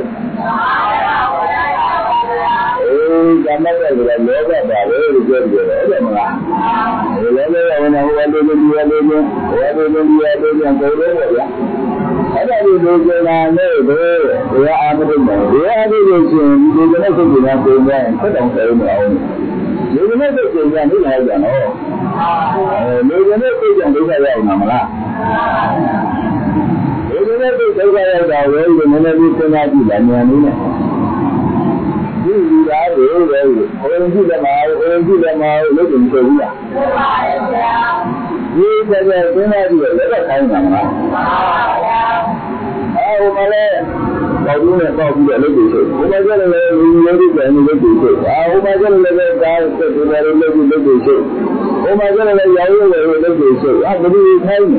Speaker 1: အေးဓမ္မကလည်းလောဘပါပဲလို့ပြောတယ်ဟုတ်တယ်မလား Whatever when I was living the other day, whatever the other day, and go over. I don't know when I know where I am the man. The other day, you can also do that for me, and put on the own. You can also do that, you have done all. You can also do that, you have done all. You can also do that, you have done all. You are very well. When you them out, when you them out, looking for you. You said that when I do it, let us hang on. Oh, my lad. I do not talk to the little. Oh, my God, you ready to any little. Oh, my God, let us die to the little little. Oh, my God, let us go to the little. I believe it's hanging.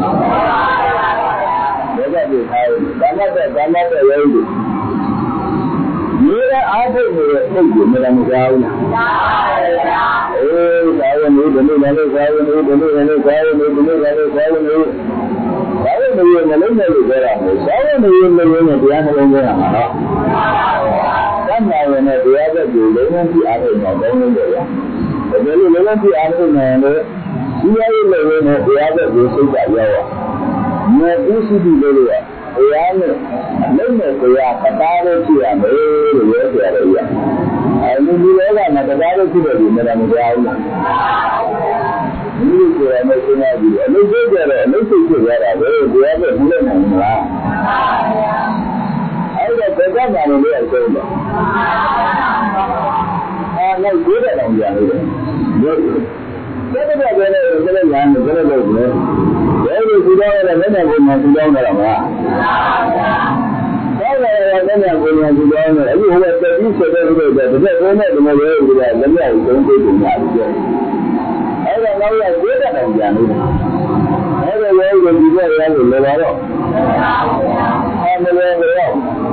Speaker 1: Let us hang. Come up there, come up there, lady. मेरा आगे मेरे एक मेरा मुझाव ना ए सावन नहीं बने वाले सावन नहीं बने वाले सावन नहीं बने वाले सावन नहीं सावन नहीं है नहीं नहीं करा है सावन नहीं है नहीं है ध्यान रखेंगे हमारा कम आए ना ध्यान रखिए लोगों की आगे ना दोनों लोग तो मेरे लोगों की आगे ना है ये लोगों ने ध्यान रखिए से क्या हुआ मैं दूसरी भी ले लिया यार नहीं मैं तो यार कतारों की है मेरे ये क्या रही है अभी भी रहेगा ना कतारों की रही मेरा मुझे आऊँगा नहीं तो मैं सुना भी है नहीं तो क्या रहा नहीं तो क्या रहा है दिया तो भूले नहीं रहा ऐसा कैसा मानो ले ऐसे होगा हाँ नहीं दे रहा हूँ जाने दे क्या क्या कहने चले जाने चले लोग हैं ये सुधा वाला है ना वो ना सुधा वाला है क्या वाला है ना वो ना सुधा वाला है ये होगा तो बीस से दस रुपए तो ये दोनों दोनों ये सुधा लग गया तो उनको दूंगा ऐसा ना वो दे रहा हूँ जाने ऐसा ये जो सुधा वाला है ले वाला हाँ मैं ले गया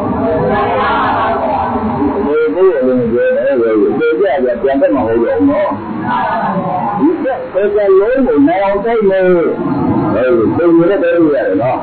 Speaker 1: ये वो वाले में जो है वो ये क्या क्या क्या करना होगा ना इससे कैसा लोग नया होता ही नहीं तो मेरे डर भी है ना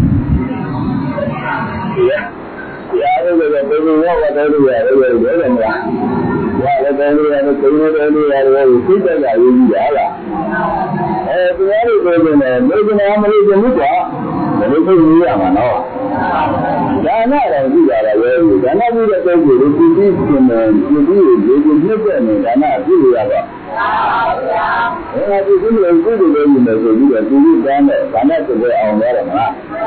Speaker 1: यार ये जब भी हुआ वो डर भी है ये ये लगा यार डर भी है तो ये डर भी है वो इसी तरह ये भी आला ए तुम्हारे को ने मेरे नाम में जो हुआ मेरे को नहीं आना ना जाना है जी जा रहा है जाना भी रहता है जो किसी में किसी जो जिसने ने जाना भी हुआ है हाँ तो सुन लो तो जो लोग ने तो भी तो भी जाना जाना तो वो आऊँगा ना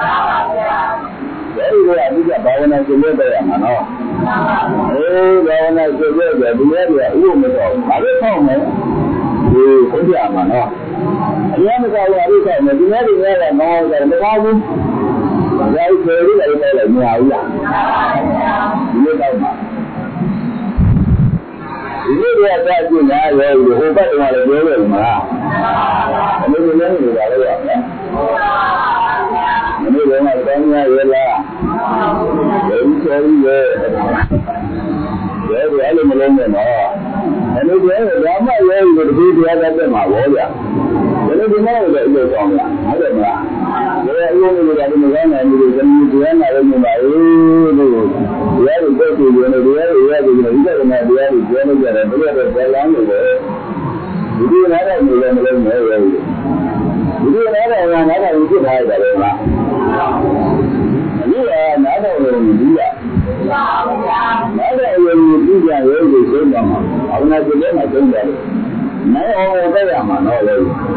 Speaker 1: ये वो अभी क्या भावना के लिए गया ना ए भावना के लिए गया दुनिया दिया वो में तो आगे था मैं ये खुद ही आना ना ये में क्या हुआ अभी क्या मैं दुनिया दिया ना ना कर मैं बाबू यार कोई नहीं लगता नहीं आऊँगा ये बात ये भी आता है कि ना ये ऊपर तुम्हारे जो है ना हमें तो नहीं मिला है हमें जो है कहीं ये ला ये सही है ये वाले मिलेंगे ना हमें जो है ड्रामा ये भी दिया जाता है माँ बोल गया मैंने भी नहीं बोला ये कौन है अरे ना ये ये मुझे गाड़ी में जाना है मुझे जमीन जो है ना ये मोबाइल यार इधर की जो है यार यार इधर ना यार जो है जरा बड़े बड़े लाने है ये ना ना मुझे मिले नहीं है ये ना ना ना ना इनके भाई करेगा ये ना ना वो दिया ना ना ये दिया ये जो है ना अब ना जो है ना जो है नहीं हो गया मानो ले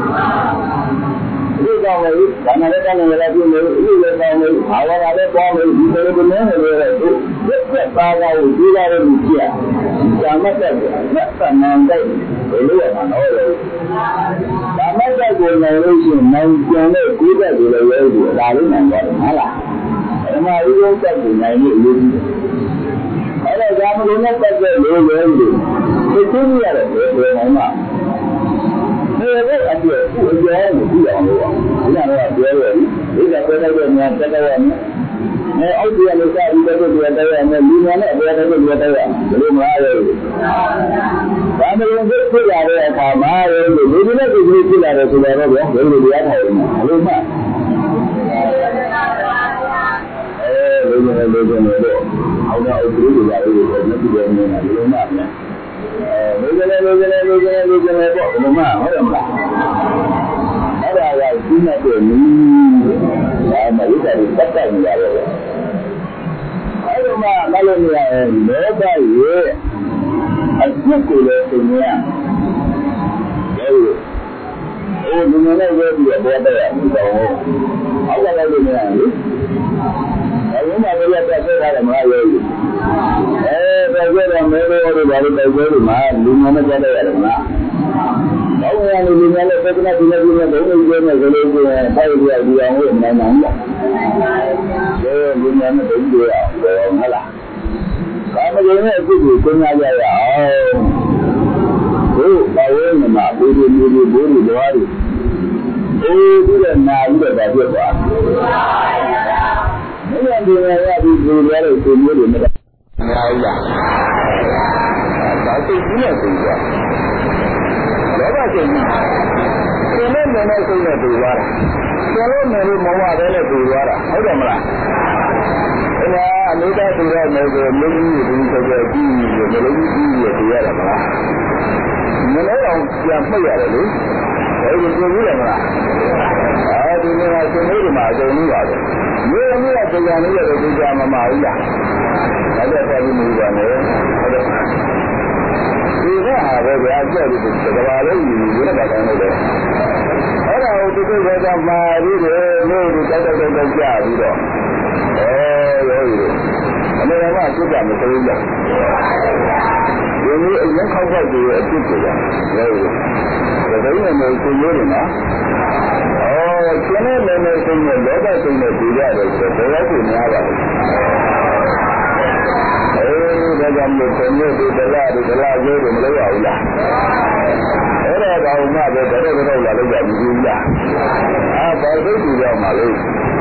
Speaker 1: ये काम है खाना का नहीं लगा कि ये काम है आवाज आ रहा काम है इधर को नहीं है रे तो ये पागा वो दिला रे किया जाना चाहिए ना मांगे बोलो मानो ले जाना चाहिए नहीं से नहीं जाने कूदा दिला ये डाली नहीं वाला हमारी लोग का नहीं ये अरे जाम लोग का ले ले तो तुम यार ये मामा ये वो अभी वो जो है वो भी आ रहा है ना ना ये ये ये क्या कहते हैं मैं कहता हूँ मैं और भी अलग का अभी तक दिया था मैं लीना ना दिया था तो दिया था बोले माँ ये काम में जो कुछ आ रहा था माँ ये ये भी ना कुछ कुछ आ रहा था यार वो ये दिया था हेलो माँ ए लोगों ने लोगों ने तो अब ना उधर ही जा रही है ना कि जो मैं ना लोगों ने ကလည်းလိုကလည်းလိုကလည်းလိုကလည်းပေါ့ဘယ်မှာဟုတ်တယ်မလားအဲ့ဒါကကြီးနေတဲ့နည်းဒါမှဥစ္စာတွေတက်တက်နေရတယ်အဲ့လိုမှမလို့မရရင်လောကရဲ့အကျစ်ကိုလည်းသိနေရဟုတ်လို့ဟိုဒီနေ့လည်းပြောပြီးတော့ပေါ်တယ်ဒီတော့အောက်ကလည်းနေရတယ်လေအဲ့ဒီမှာလည်းတက်ဆက်ရတယ်မလားရောအဲတက်ဆက်တယ်မဲလို့တော့ဘာလို့တက်ဆက်လို့မှာလူမျိုးနဲ့တက်ရတယ်မလားတော့ရလူမျိုးနဲ့တက်တဲ့ဒီနေ့ဒီနေ့ဘုံကြီးနဲ့ဆိုလို့ရှိရင်ဖိုက်ပြဒီအောင်လို့နိုင်နိုင်လားအဲလူမျိုးနဲ့ဘုံကြီးရအောင်ဟုတ်လားဘာမလို့လဲအခုကိုစဉ်းစားကြရအောင်ဘုရားဝဲမှာဘုရားမျိုးမျိုးဘုရားတော်ရီအေးဒီကနာပြီးတော့ပြတ်သွားမင်းတို့ဒီနေ့ရပြီးဘုရားရဲ့ကိုမျိုးတွေမများဘူးလားဒါသိပြီးနေပြီကွာလောဘစိတ်ကြီးသင်နဲ့နဲ့စိတ်နဲ့တူသွားတာသင်လို့နေလို့မဝတဲ့နဲ့တူသွားတာဟုတ်တယ်မလားအဲ့ဒါအနိဒတူရမယ်ဆိုမင်းကြီးဒီစကြကြီးကြီးမလုံးကြီးကြီးတူရတာမလားမလဲအောင်ပြန်မှတ်ရတယ်လေအဲ့ဒီပြင်ပြီးတယ်မလားအဲဒီနေ့ကသင်လေးတွေမှာအကျုံးကြီးပါပဲမျိုးမျိုးကတရားလေးတွေသိကြမှာမဟုတ်လားအဲ့ဒါဆက်ပြီးနေကြမယ်ဟုတ်တယ်ဒီကဟာပဲကြာကြည့်ပြီးတကဘာလေးကြီးရတဲ့ကောင်လေးလေအဲ့ဒါကိုဒီကိစ္စကမှာပြီးတယ်လို့ဒီတောက်တောက်တောက်ကြာပြီးတော့အဲရောရီအမေကပြစ်ကြမသိဘူးလားဒီနေ့အရင်ခောက်ခောက်တွေအဖြစ်ကြတယ်ရောရီဒါတိုင်းနဲ့ကိုရိုးနေမှာအော်ကျင်းနေနေစိတ်နဲ့လောကစိတ်နဲ့ကြည့်ရတယ်ဆိုတော့ဘယ်လိုများပါလဲဒါကြောင့်မို့ဆင်းရဲတွေတရားတွေတရားကျိုးတွေမလုပ်ရဘူးလားအဲ့ဒါကောင်မှပဲတရက်တရက်လာလို့ရဘူးလားအာဘာလို့ဒီရောက်မှာလဲ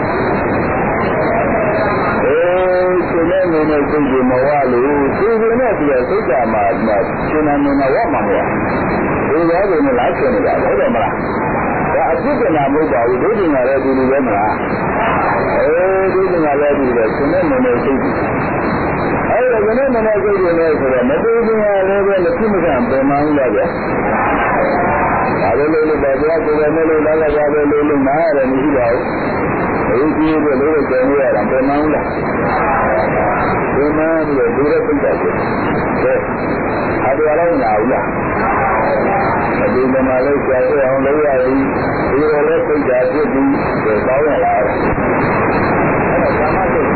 Speaker 1: အေးဆင်းရဲနေနေစိတ်တွေမဝလို့ဒီလိုနဲ့ဒီစိတ်ကမှရှင်းနေနေဝမှာမဟုတ်ဒီလိုတွေနဲ့လိုက်ရှင်နေတာဟုတ်တယ်မလားဒါအဖြစ်ကနာမဟုတ်ပါဘူးဒုတိယလည်းဒီလိုပဲမလားအေးဒုတိယလည်းဒီလိုဆင်းရဲနေနေစိတ်အဲ့ဒါကလည်းမနေ့ကကြည့်နေဆိုတော့မတူဘူးလည်းပဲလက်ရှိမကပြန်မှန်းလာကြ။ဒါလည်းလည်းဘာကြောင့်ကိုယ်နဲ့လည်းလာလာကြတယ်လို့လည်းနားရတယ်မရှိပါဘူး။ဒီကြီးကလည်းကြံရတာပြန်မှန်းလာ။ဒီမှန်းပြီးဒုရပိတ်တယ်။ဒါအဲ့ဒါလည်းနားဘူးလား။ဒီကမှလည်းကြာရအောင်လုပ်ရသည်။ဒီလိုလည်းပိတ်တာဖြစ်ပြီးတောင်းရလာတယ်။အဲ့ဒါကမှတော့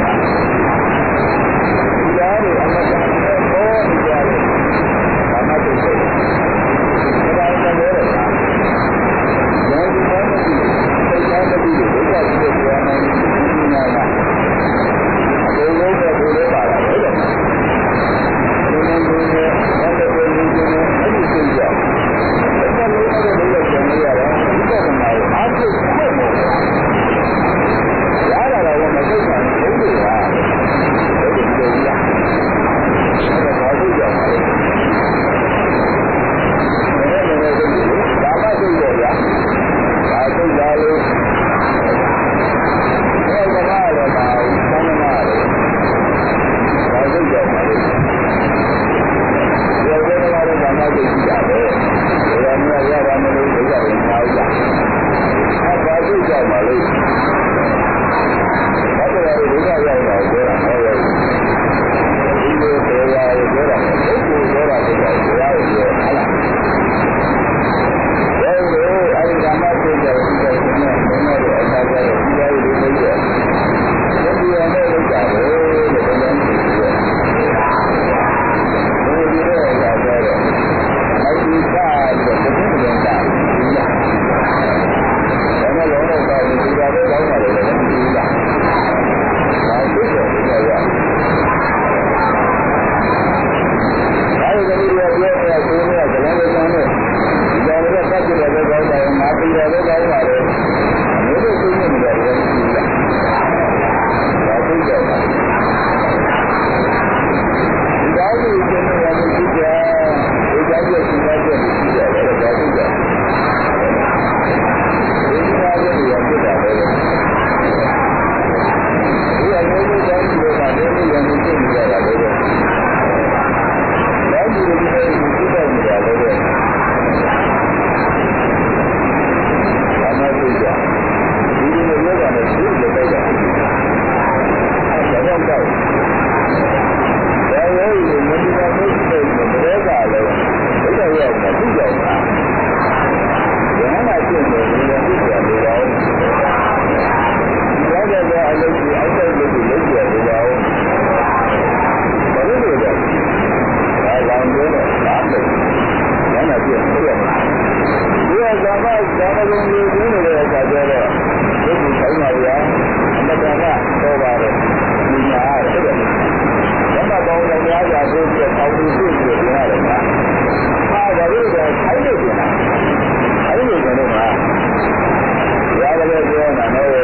Speaker 1: မှာပြည့်တယ်ဒီကဇာမဇာမလုံးလေးကျင်းနေတဲ့အခါကျတော့ဒီကိုဆိုင်ပါဗျာအမတန်ကတော့ပါတယ်ဒီညာရတယ်တဲ့ဓမ္မပေါင်းတော်များစွာကိုပြပေါင်းပြီးပြည့်ပြည့်ရတယ်ဗျာဟာဒါလေးကခိုင်းနေတယ်လားအဲ့ဒီကတော့ကရတယ်ပြောတာတော့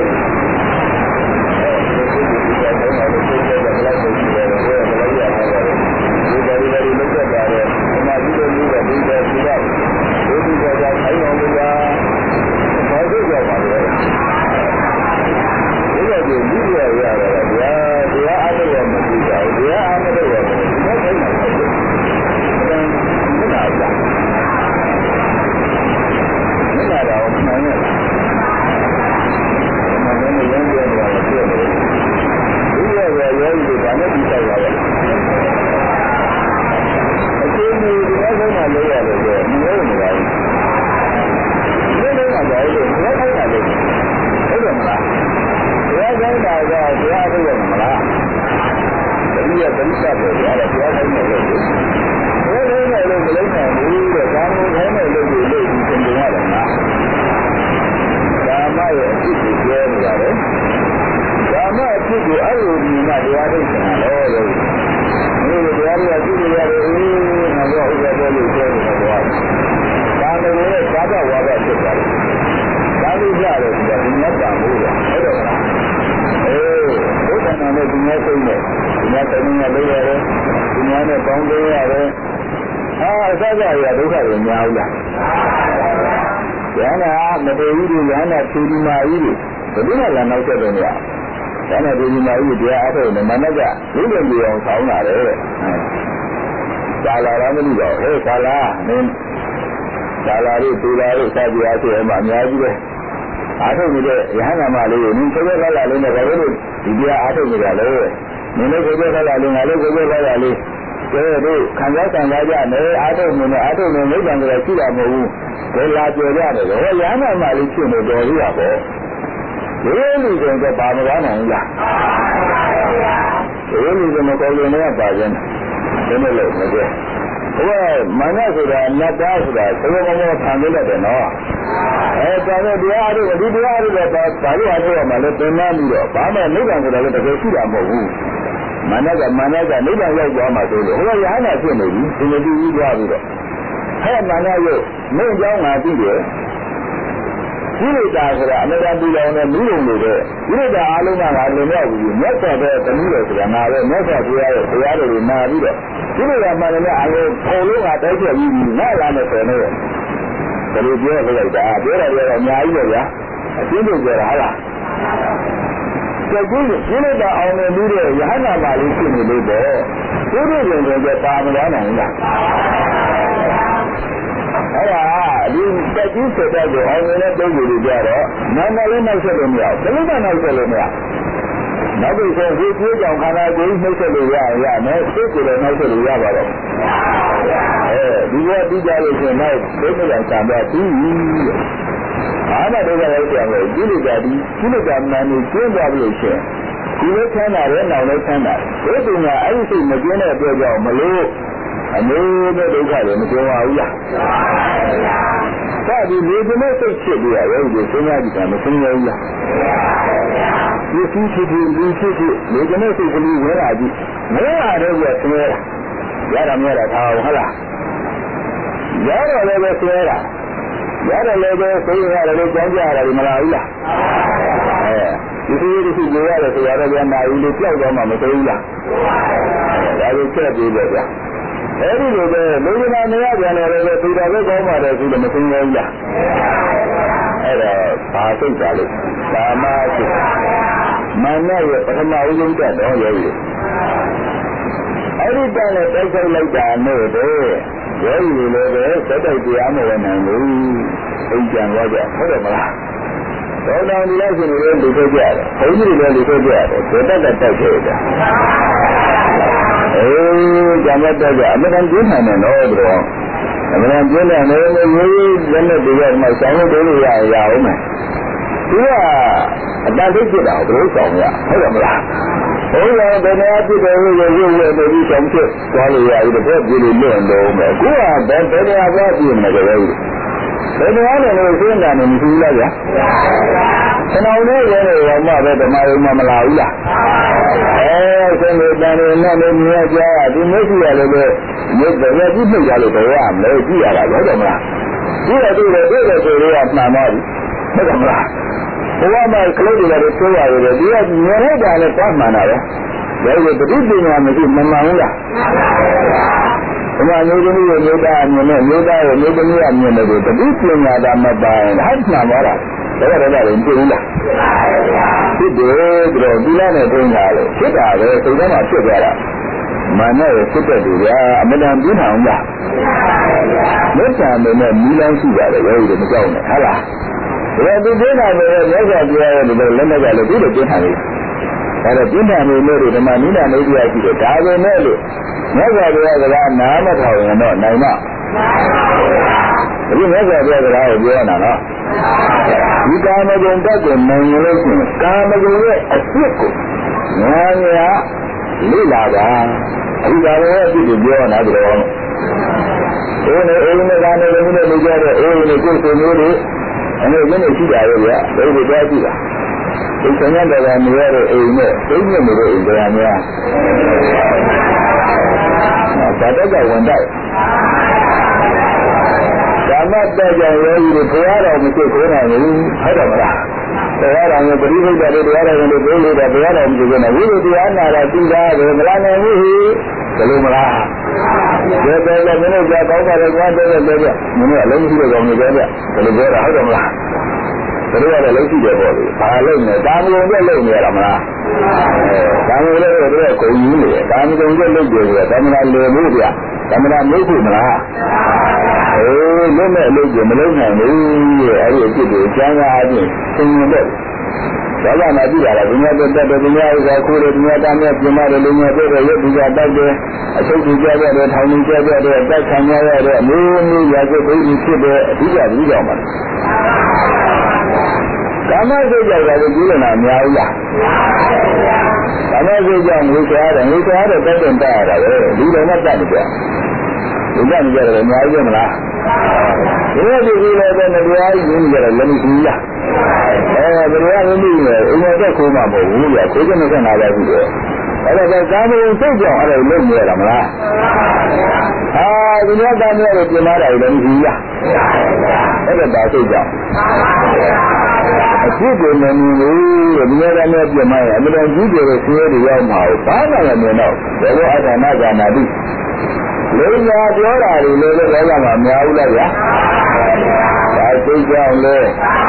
Speaker 1: အများကြီးပဲအားထုတ်နေတဲ့ရဟန္တာမလေးကိုနင်းချက်ချက်လာလာလေးနဲ့ဘာလို့ဒီတရားအားထုတ်နေကြလဲနင်းလည်းချက်ချက်လာလာလေးငါလည်းချက်ချက်လာလာလေးကျဲတို့ခံစားခံစားကြမယ်အားထုတ်နေနဲ့အားထုတ်နေနိဗ္ဗာန်ဆိုတာရှိတာမဟုတ်ဘူးဘယ်လာပြောကြတယ်ဟောရဟန္တာမလေးဖြစ်နေတော်ရရပေါ့ဒီလိုဆိုတော့ဘာမကောင်းနိုင်ဘူးလားဒီလိုဆိုမကောင်းရင်လည်းပါခြင်းဒီလိုလို့မကြည့်ဘုရားမနဆိုတာနတ်သားဆိုတာသဘောကောင်းခံနေတယ်နော်အဲဒါနဲ့တရားတို့ဒီတရားတို့လည်းဘာလို့အားထုတ်ရမှာလဲသင်္နာပြီးတော့ဘာမှနိဗ္ဗာန်ဆိုတာလည်းတကယ်ရှိတာမဟုတ်ဘူးမနကမနကနိဗ္ဗာန်ရောက်သွားမှာဆိုလို့ဟိုကရဟနာဖြစ်နေပြီဒီလိုပြီးသွားပြီးတော့ဟဲ့မနရုပ်မင်းเจ้าငါသိတယ်ဒီလိုတာဆိုတာအမေရိကန်ပြည်တော်နဲ့မိလုံနေတဲ့ဒီလိုတာအားလုံးကငါလုံရောက်ပြီးမြတ်စွာဘုရားတမျိုးလို့ဆိုတာငါပဲမြတ်စွာဘုရားရဲ့တရားတော်ကိုနာပြီးတော့ဒီလိုကမှလည်းအားလုံးပုံလုံးကတိုက်ချက်ပြီးငါလာမယ်ဆိုနေတယ်ဘယ်လိုပြောရလိုက်တာပြောရတယ်တော့အများကြီးပဲဗျာအရှင်းလို့ပြောတာဟုတ်လားကျေကျင်းဒီလိုတာအောင်နေပြီးတော့ရဟန္တာပါလေးဖြစ်နေလို့ပေါ့ဒီလိုရင်တော့ပါမလာနိုင်လားအဲ့ဒါဒီတက်ကြီးစတဲ့ကိုအောင်နေတဲ့ပုံစံတွေကြတော့နာမလေးနောက်ဆက်လို့မရဘူးဘယ်လိုမှနောက်ဆက်လို့မရနောက်ပြီးဆိုဒီပြေးကြောင်ခန္ဓာကိုယ်နှိမ့်ဆက်လို့ရရမယ်စိတ်ကိုလည်းနှိမ့်ဆက်လို့ရပါတော့အဲဒီကပြီးကြလို့ရှိရင်နောက်ဒိဋ္ဌိကံသံပါပြီးအားမတော့လည်းပြန်လို့ဒီလိုကြဒီဒီလိုကြမှန်နေကျင်းသွားပြီးရှင်ဒီလိုဆန်းတာလည်းနောက်လည်းဆန်းတာဒီပညာအဲ့ဒီစိတ်မကျင်းတဲ့အတွက်ကြောင့်မလို့အမျိုးနဲ့ဒုက္ခတွေမပြောပါဘူးလားဒါဒီလေသမစိတ်ဖြစ်ပြီးရရုပ်ကိုစဉ်းစားကြည့်တာမသိရဘူးလားဒီစီဖြစ်ပြီးဒီဖြစ်ပြီးလေသမစိတ်ကလေးဝဲလာကြည့်ဝဲလာတော့ကျဆင်းရရတာမရတာထားဟုတ်လားရတော့လည်းပဲဆင်းရတာရတယ်လည်းပဲသိရတယ်လို့ကြောင်းကြရတယ်မလားဘူးလားအဲဒီဒီဒီကြရတယ်ဆိုရတော့ပြန်လာဦးလို့ကြောက်တော့မှမသိဘူးလားဒါကိုချက်ပြီးပဲဗျာအဲဒီလိုပဲလူကနာနေရပြန်တယ်လည်းသိတာပဲကောင်းပါတယ်ဆိုလို့မသိဘူးလားအဲ့ဒါဘာသိကြလို့ကာမစိတ်မနရဲ့ပထမဦးဆုံးတက်တော့ရဲ့အဲ့ဒီတက်နဲ့တိုက်ဆိုင်လိုက်တာနဲ့တော့ရဲ့လူလည်းပဲစက်တိုက်တရားမဝင်နိုင်ဘူးအိမ်ကြံသွားကြဟုတ်တယ်မလားတော်တော်ဒီလိုက်ရှင်တွေလူထုတ်ကြတယ်ဘုန်းကြီးတွေလည်းလူထုတ်ကြတယ်စက်တက်တက်တိုက်ခဲ့တာအေးကြံတတ်ကြအမှန်တန်ကျင်းနိုင်တယ်နော်ဘုရားအမှန်တန်ကျင်းတယ်လည်းရိုးရိုးလက်နဲ့တည်းကမှဆောင်းလို့တို့ရရအောင်မယ်သူကအတန်ထိတ်ဖြစ်တာဘယ်လိုဆောင်ရဟုတ်တယ်မလားဘုရားဘယ်နေရာဖြစ်တယ်လို့ရုပ်ရုပ်နဲ့ဒီဆောင်ဖြစ်သွားလို့ရပြီတစ်ခါကြည့်လို့လွတ်တော့မယ်ကိုကဘယ်ဘယ်နေရာသွားပြည့်မလဲကြရဲ့ဘယ်နေရာနဲ့လို့စဉ်းစားနေမရှိဘူးလားဗျာကျွန်တော်လည်းရဲနေရောမှပဲဓမ္မယုံမမလာဘူးလားအဲဆင်းရဲတန်နေနဲ့နေမြဲကြဒီမရှိရလို့လေမြေတယ်ကြည့်ပြကြလို့တော့ရမယ်ကြည့်ရတာဟုတ်တယ်မလားကြည့်ရတွေ့တယ်တွေ့တယ်ဆိုတော့မှန်ပါပြီဟုတ်တယ်မလားဘုရားမကလေးတွေလည်းပြောရတယ်ဒီကမြင်လိုက်တာလည်းတတ်မှန်တာပဲဒါကပဋိပညာမရှိမမှန်ဘူးလားဘုရားမျိုးသမီးရဲ့မျိုးသားအမြင်နဲ့မျိုးသားရဲ့မျိုးသမီးအမြင်နဲ့ပဋိပညာသာမပိုင်ဟတ်မှန်ပါလားဒါကတော့လည်းပြည့်ဘူးလားဖြစ်တယ်ပြီးတော့ဒီလားနဲ့တွင်းလာလို့ဖြစ်တာပဲစိတ်ထဲမှာဖြစ်သွားတာမာနရဲ့ဖြစ်တဲ့သူကအမတန်ပြင်းထန်အောင်လားလက်ချာနေနဲ့မီးလန်းရှိပါတယ်ဘယ်လိုမကြောက်နဲ့ဟုတ်လားဒါသူပြင်းတာပဲလက်ချာပြရတဲ့လူလက်နဲ့ကလည်းသူ့လိုပြင်းထန်နေဒါတော့ပြင်းထန်နေလို့ဓမ္မနိဒာနေပြရရှိတယ်ဒါပဲနဲ့လို့မြတ်စွာဘုရားကနားမထောင်ရင်တော့နိုင်မဒီမြတ်စွာဘုရားကလည်းပြောရတာနော်ဒီကာမဂုဏ်တက်ကိုနိုင်ရလို့ရှိရင်ကာမဂုဏ်ရဲ့အဖြစ်ကိုညာညာလေ့လာတာဒီကာမဂုဏ်ရဲ့အဖြစ်ကိုပြောရတာဒီလိုအဲ့နဲ့အိမ်နဲ့ကနေလည်းမလို့ကြတဲ့အိမ်နဲ့ကိုယ်ကိုယ်မျိုးတွေအနေနဲ့ရှိတာရဲ့ဗျာဘယ်လိုကြားကြည့်လားဒီဆញ្ញတရားနေရတဲ့အိမ်နဲ့သိနေနေတဲ့အိမ်တရားများဒါတော့ကဝန်တိုက်ဓမ္မတက်ကြရောကြီးတွေဘုရားတော်မရှိခိုးနိုင်ဘူးဟုတ်တယ်မလားဘုရားတော်ရဲ့ပရိသေတ်တွေတရားတော်တွေပြောလို့ဘုရားတော်မရှိခိုးနိုင်ဘူးဝိသုတရားနာတာသိတာပဲမလားနိုင်ဘူးဘယ်လိုမလားဒီပဲလည်းမင်းတို့ကကောင်းပါတယ်ကွာတဲ့တဲ့တဲ့မင်းတို့အလုံးရှိတဲ့ကောင်တွေပဲဘယ်လိုပြောတာဟုတ်တယ်မလားဘယ်လိုလဲလုံးရှိတယ်ပေါ့လေဘာလုံးလဲဒါမျိုးနဲ့လုံးနေရတာမလားဒါမျိုးလည်းတော့ကိုယ်ကြီးနေတယ်ဒါမျိုးလုံးလုံးကြည့်တယ်ဒါမှမဟုတ်လေလို့ပြဒါမှမဟုတ်လို့မလားအေးလုံးနဲ့လုံးကြည့်မလုံးနိုင်ဘူးအဲ့ဒီအဖြစ်ကိုကျမ်းစာအပြင်သင်ရင်တော့ဒါကမှကြည့်ရတာဒီများတက်တဲ့ဒီများဥစ္စာခိုးတယ်ဒီများတားမြတ်ပြင်ပါတယ်လူများတဲ့ရုပ်ဒီကတတ်တယ်အချုပ်ကြီးကြတဲ့ထောင်ကြီးကြတဲ့တက်ခံရတဲ့အမျိုးမျိုးရာဇဝတ်ကြီးဖြစ်တဲ့အဓိကကြီးကြောင့်ပါကာမစိတ်ကြောင့်လည်းကြည့်နေတာအများကြီးလားကာမစိတ်ကြောင့်ငြိမ်းချရတယ်ငြိမ်းချရတဲ့တက်တဲ့တက်ရတာပဲဒီလိုမှတတ်နေကြဒီကနေ့ကြတယ်အများကြီးမလားဒီလိုဒီလိုလည်းပဲတရားကြီးရင်းကြတယ်လည်းမရှိဘူးလားအဲဘယ်လိုရင်းနေလဲအင်းတော့ခိုးမှာမဟုတ်ဘူးလေခိုးကြနေကြတာပဲရှိတယ်အဲ့ဒါကကာမစိတ်ကြောင့်အဲ့လိုလုပ်နေရတာမလားဟာဒီလိုကာမရဲ့ပြင်လာတာလည်းမရှိဘူးလားအဲ့ဒါဒါစိတ်ကြောင့်အဖြစ်ကိုမမြင်ဘူးဒီနေ့ကလည်းပြင်မရအမှန်တန်ကြီးတယ်ဆင်းရဲတွေရောက်မှာဘာမှမမြင်တော့ဘယ်လိုအထာနာကနာတိလေးညာပြောတာတွေလည်းလည်းလည်းမှာမများဘူးလားဗျာဒါစိတ်ကြောင့်လေ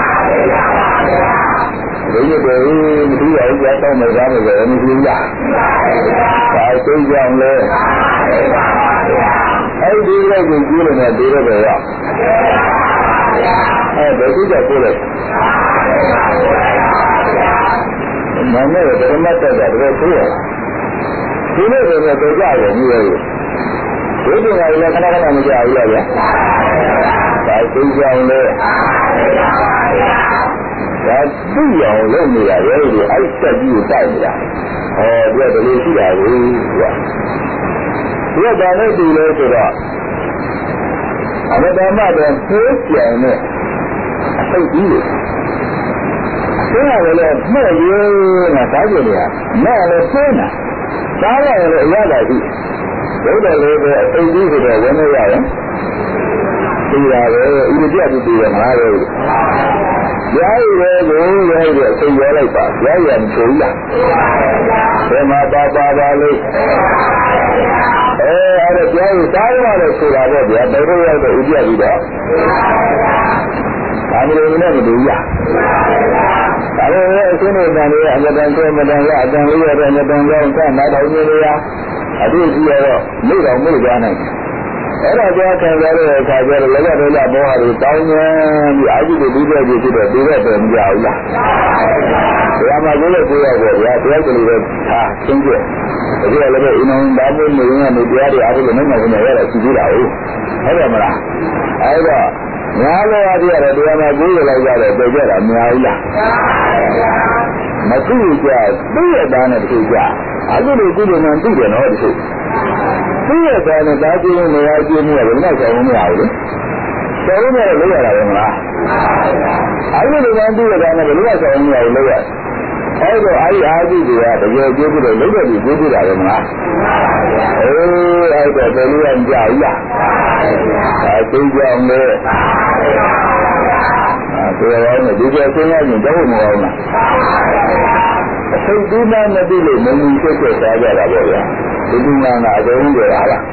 Speaker 1: ဒီလိုတွေမသိရဘူးကြောက်မယ်ကားမယ်လည်းမရှိဘူးလားဒါစိတ်ကြောင့်လေအဲ့ဒီလိုကိုကြည့်လို့လည်းဒီလိုပဲရောက်အဲ့ဒါစိတ်ကြောင့်ပြောလိုက်မမေဓမ္မတက်တာတော့သိရဒီလိုပဲတော့ကြရတယ်ဒီလိုဒီလိုကလည်းခဏခဏမကြောက်ဘူးလားဗျာဒါသိကြအောင်လေဒါသိအောင်လုပ်နေရတယ်ဒီအဲ့တက်ကြီးကိုတိုက်နေတာဟောဒီကတည်းကရှိတာကိုကွာဒီကဒါနဲ့ဒီလိုဆိုတော့အမတမတော့သိကြံနဲ့အသိကြီးလေဆင်းရတယ်လေမဲ့ရဲနဲ့ဒါကြည့်နေရမဲ့လည်းဆင်းတာသားလည်းအရသာရှိဘုရားလည်းပဲအသိကြီးဆိုတော့ဝင်နေရရင်ဒီရပဲဥပဒေအတူတူရမှာလေရာရည်ပဲကိုရာရည်အသိရလိုက်ပါရာရည်မဆိုးလားဘယ်မှာပါပါပါလို့အဲအဲ့ဒါကြားရသားရမယ်ဆိုတာတော့ဗျာဘယ်လိုရတော့ဥပဒေပြီးတော့ဒါမျိုးနဲ့မတူရဒါလည်းအရှင်းနေတာလေအမတန်ဆိုမတန်ရအတန်လေးရတဲ့အမတန်ကြောင့်ဆက်နားတော်နေရအတူကြီးရတော့မိတော်မိသွားနိုင်အဲ့ဒါကြောင့်ခံရတဲ့အခါကျတော့လည်းလည်းဘောဟာတွေတောင်းနေပြီးအာကြီးတွေပြီးတဲ့ကြီးဖြစ်တော့ဒီတဲ့တယ်မကြဘူးလားဘယ်မှာကိုလည်းကိုရပေါ့ဗျာတရားကလေးပဲဟာသင်ပြဒါကြလည်းပဲအင်းအောင်ဒါမျိုးနေရင်လည်းတရားတွေအားလုံးနဲ့နိုင်နေရတာရှိသေးတာဟုတ်ဟုတ်တယ်မလားအဲ့တော့များလို့အပြည့်ရတယ်တရားမှာကိုယ်ရလိုက်ကြတယ်ပြေကြတာမများဘူးလားမသိကြသိရတာနဲ့သိကြအခုလိုကုသိုလ်မှန်သိတယ်နော်ဒီသိရတာနဲ့ဒါကြည့်နေရကြည့်နေရတယ်မဆောင်းမရဘူးလေဆောင်းနေလို့ရတာပဲမလားအခုလိုမှသိရတာနဲ့ဘယ်လိုဆောင်းမရဘူးလို့ရအဲ့တော့အာအာကြည့်တွေကတကယ်ကြည့်ပြီးတော့လုံးဝကြည့်ကြည့်တာပဲမလားအေးအဲ့တော့ဘယ်လိုရကြလားအဲသိကြအောင်လေအဲဒါရောဒီကစဉ်းစားရင်တော့မဟုတ်လားအစိတ်ဒီမှမသိလို့မမြင်ချက်ချက်စားကြတာပေါ့ဗျာဒီဒီနာနာအကုန်ကြတာလား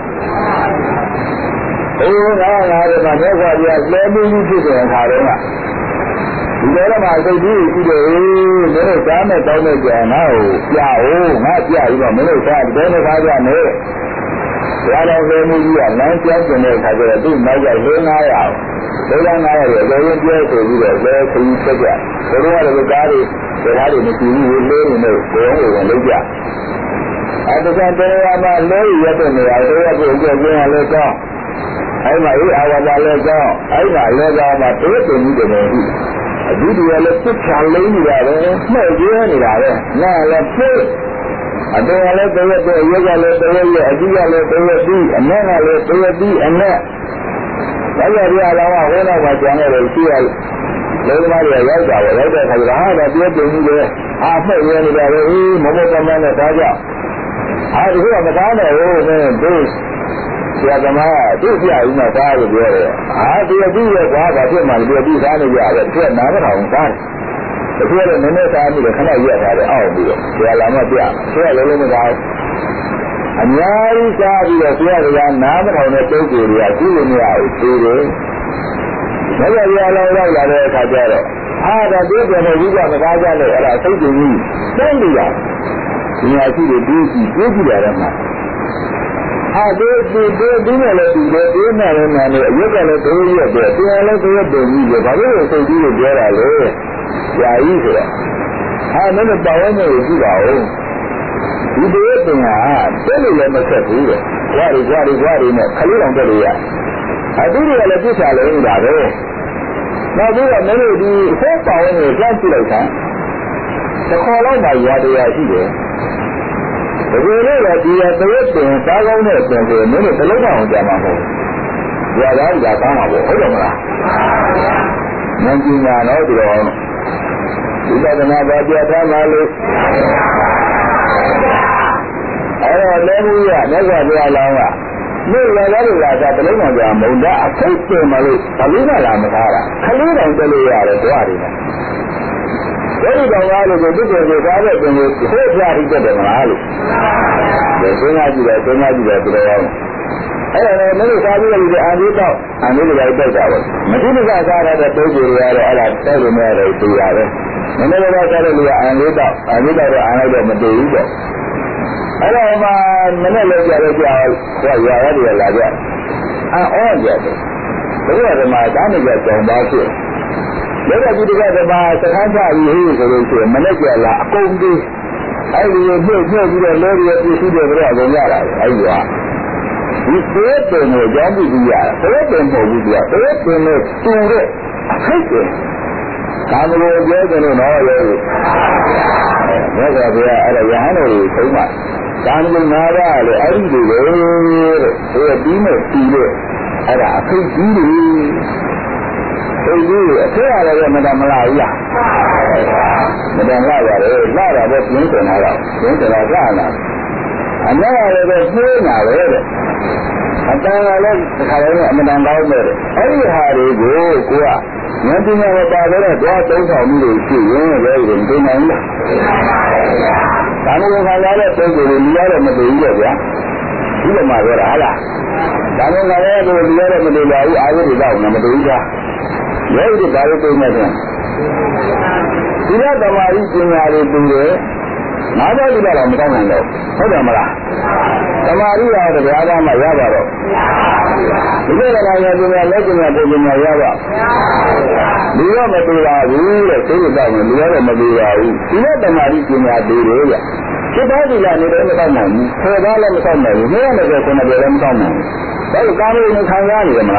Speaker 1: အေးငါငါတွေမှာမြတ်စွာဘုရားလဲပြီးဖြစ်တဲ့အခါတုန်းကဒီလိုမှစိတ်ကြီးရှိတယ်မင်းတို့စားမဲ့တောင်းမဲ့ကြံနာကိုပြအောင်ငါပြပြီးတော့မင်းတို့စားတဲ့နေ့ကားကြမယ်ဘုရားတော်ကိုမြည်ကြီးကလမ်းပြောင်းနေတဲ့အခါကျတော့သူ့နောက်ကလေးငါးရာလေးငါးရာရဲ့အရင်ပြောဆိုပြီးတော့လဲခရီးဆက်ကြဘုရားတော်ကကားတွေဒါတွေမရှိဘူးလေးနေလို့ဘုရားကိုလုံးကြအဲဒါကြောင့်တရားမှာလေးရတဲ့နေရာတရားကိုကြည့်ကြရလဲတော့အဲ့မှာအေးအာဝါဒလဲတော့အဲ့မှာလဲတော့မှတိုးတင်မှုတွေနဲ့အဒီဒီလည်းပြစ်ချလေးနေရတယ်မှဲ့ကျဲနေတာပဲနားလည်းပြစ်အတော်လည်းတရက်တည်းရုပ်ကလည်းတရက်ရဲ့အကြည့်ကလည်းတရက်ပြီးအနက်ကလည်းတရက်ပြီးအနက်ဒါကြရအောင်ဝိနောက်မှာကျန်တယ်ရှိရလုံးသမားတွေရောက်တာပဲရောက်တဲ့ခါကျတော့ဟာတော့ပြည့်တင်ကြီးပဲအာမှဲ့ရနေတာပဲအေးမမကမန်းနဲ့ဒါကြောင့်အာဒီကမသားနဲ့ဟိုနဲ့တို့ဆရာသမားသူ့ပြဦးမှာသားလို့ပြောတယ်အာဒီအကြည့်ရဲ့ကွာဘာဖြစ်မှလဲဒီသားနေကြတယ်သူကနားမထောင်သားတယ်သူကလည်းနည်းနည်းသားပြီးတော့ခဏရက်ထားတယ်အောက်ပြီးတော့ဆရာလာမှပြဆရာလည်းလည်းမသားအများကြီးစားပြီးတော့ဆရာကနားမထောင်တဲ့ပုဂ္ဂိုလ်တွေကကြည့်လို့မရဘူးသိတယ်မရရလောက်ရောက်လာတဲ့အခါကျတော့အာဒါတည်းကနေဒီကမသားကြလို့အဲ့ဒါစိတ်ကြည်ကြီးတန်းလို့ရဒီညာရှိတွေဒီကြည့်ကြည့်ကြည့်ရတယ်မှာအာဒီဒီဒီဒီနဲ့လည်းဒီလိုဒီနဲ့လည်းနာနေအရုပ်ကလည်းတိုးရက်တယ်တရားလည်းတိုးရက်တယ်ကြီးပဲဘာလို့လဲစိတ်ကြီးကိုပြောတာလဲဆရာကြီးဆိုတာအာမင်းတို့ပါဝင်နေကြည့်ပါဦးဒီတည်းတင်ဟာတက်လို့လည်းမဆက်ဘူးတဲ့ကြွားရီကြွားရီကြွားရီနဲ့ခလေးတောင်တက်လို့ရအတူတူလည်းပြစ်ချလည်းနေတာပဲနောက်ပြီးတော့မင်းတို့ဒီအဖို့ပါဝင်နေကြည့်လိုက်တာတစ်ခေါ်လောက်မှရတရားရှိတယ်ဒီလိုလေဒီရတရက်တင်စားကောင်းတဲ့ဆင်ဆိုမင်းတို့တလုံးမအောင်ကြမှာမဟုတ်ဘူး။ကြာသားကြာကောင်းမှာပေါ့ဟုတ်တယ်မလား။ဉာဏ်ပညာတော့ဒီတော့ဒီသဒ္ဒနာဘာပြထားမှလို့အဲ့တော့လည်းဘူးရမြတ်စွာဘုရားလောင်းကမြို့လည်းလည်းလာတာတလုံးမကြမုံတာအခိတ်တင်မလို့ဘလို့မှလာမထားတာခလေးတောင်တက်လို့ရတယ်တွားတယ်ဘယ်လိုတောင်ကားလို့ကိုသူ့ကိုယ်ကိုကားတဲ့ပင်ကိုခိုးပြပြီးတက်တယ်မလားလို့ဒါစဉ်းစားကြည့်တယ်စဉ်းစားကြည့်တယ်ပြောရအောင်အဲ့ဒါလည်းမင်းတို့ကားပြီးတော့အာဒီတော့အာဒီတွေတိုက်တာပဲမတိမကကားရတဲ့ပုဂ္ဂိုလ်တွေကတော့အဲ့ဒါတိုက်လို့မရတော့သိရတယ်မင်းတို့ကကားတဲ့လူကအာဒီတော့အာဒီတော့အာလိုက်တော့မတည်ဘူးပေါ့အဲ့တော့မှမနေ့လည်းကြတော့ကြာတော့ရရတယ်လာကြအော်ကြတယ်ဘယ်လိုလဲမှာဒါနဲ့ကြောင်ပါဖြစ်လက်ရကြီးတကယ်ကဘာစခန်းချရေးဆိုလို့ရှိရင်မနေ့ကလာအကုန်ပြီးအဲ့ဒီကိုပြုတ်ပြုတ်ပြီးတော့လဲရပြည့်စုံတယ်ကြတော့အကုန်ရလာတယ်အဲ့ဒီကဒီသေးတယ်ကိုကြောင်းပြီးပြီးရတယ်သေးတယ်မဟုတ်ဘူးကွာသေးတယ်နဲ့တူတဲ့ခိတ်တယ်ကာမဂုဏ်ကျဲတယ်လို့တော့ရဲ့မြတ်စွာဘုရားအဲ့ဒါယဟန်တော်ကိုသုံးပါကာမဂုဏ်နာရလေအဲ့ဒီလိုပဲတဲ့ဒီပြီးမဲ့ပြီးလို့အဲ့ဒါအခိတ်ကြီးတယ်ဒီကြီးအထက်ရတယ်မတမလာဘူးလားမတမလာရတယ်လာတာပဲပြင်းထန်တာတော့ပြင်းထန်တာကလာအနာရတယ်ပဲပြင်းလာပဲတဲ့အတန်ကလည်းတစ်ခါလည်းအမတန်ကောင်းပဲအဲ့ဒီဟာတွေကိုကိုကဉာဏ်ပညာနဲ့ပါတဲ့တော့သုံးဆောင်မှုတွေရှိရင်လည်းဒီသိနိုင်လားဒါမျိုးခါလာတဲ့ပုံကိုလူရတော့မသိဘူးလေဗျာဒီလိုမှပြောတာဟာလားဒါမျိုးခါလာတဲ့လူရတော့မသိပါဘူးအာရုံတွေတော့မသိဘူးကြာရဲ့ဒီဒါလေးသိနေတယ်ဒီကသမာဓိပညာတွေတူတယ်ငါးပါးဒီကတော့မတောင်းနိုင်တော့ဟုတ်တယ်မလားသမာဓိရောတရားသားမှရပါတော့ဒီကလည်းငါပညာလက်ပညာပုံပညာရပါဒီတော့မတူပါဘူးတဲ့သိတော့မယ်ဒီကတော့မတူပါဘူးဒီကသမာဓိပညာတူတယ်ကြစိတ်သားဒီလာနေတယ်မတောင်းနိုင်ဘူးဆယ်သားလည်းမတောင်းနိုင်ဘူးမင်းရမယ်ဆိုခုနကလည်းမတောင်းနိုင်ဘူးဒါကကာမဂုဏ်ခံရနေတယ်မလား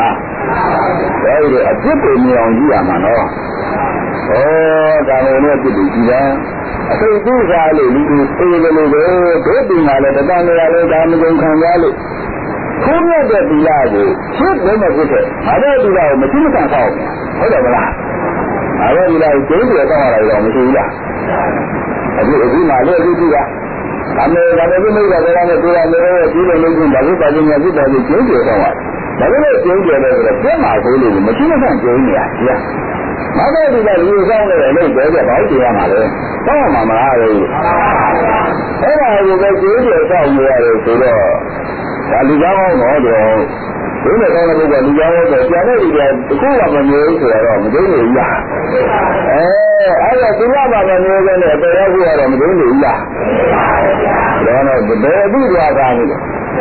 Speaker 1: ဒါရအပြစ်ကိုမြင်အောင်ကြည့်ရမှာနော်ဩဒါလည်းနဲ့ပြစ်ပြီးကြည့်တာအသိသိစားလို့လူတွေသိတယ်လို့ပဲဒုတိယလည်းတဏှာလည်းဒါမကြုံခံရလို့ခုမြတ်တဲ့ဒီလာကိုသိတယ်မဟုတ်တဲ့ငါတို့ဒီလာကိုမသိမကန်ဆောင်ဟုတ်တယ်မလားငါတို့ဒီလာကိုကျင်းတယ်တော့ရတာမရှိဘူးလားအခုအခုမှလည်းအခုကြည့်တာဒါနဲ့ဒါနဲ့မိဘတွေကလည်းပြောရတယ်ဒီလိုလုပ်ရင်ဒါလို့ပါခြင်းညာဖြစ်တယ်ကျင်းတယ်တော့ဒါလည်းကျင်းတယ်လို့ဆိုတော့ပြတ်မှာဆိုလို့မရှိမကန်ကျင်းနေရကြီးမတော်ဒီကလူဆောင်နေတယ်လို့ပြောကြဘာလို့တရားမှာလဲတောင်းမှာမလားလေအဲ့ဒါကိုပဲကျင်းတယ်ဆောင်နေရတယ်ဆိုတော့ဒါလူကောင်းတော့တော့ဒီလိုကောင်းတဲ့ကလူကောင်းတော့ကြာတဲ့ဒီကတခုမှမမျိုးဆိုတော့မသိဘူးလားအဲအဲ့ဒါသူကမှမမျိုးပဲနဲ့တရားခုကတော့မသိဘူးလားဒါတော့ဘယ်အပြီးသွားတာလဲ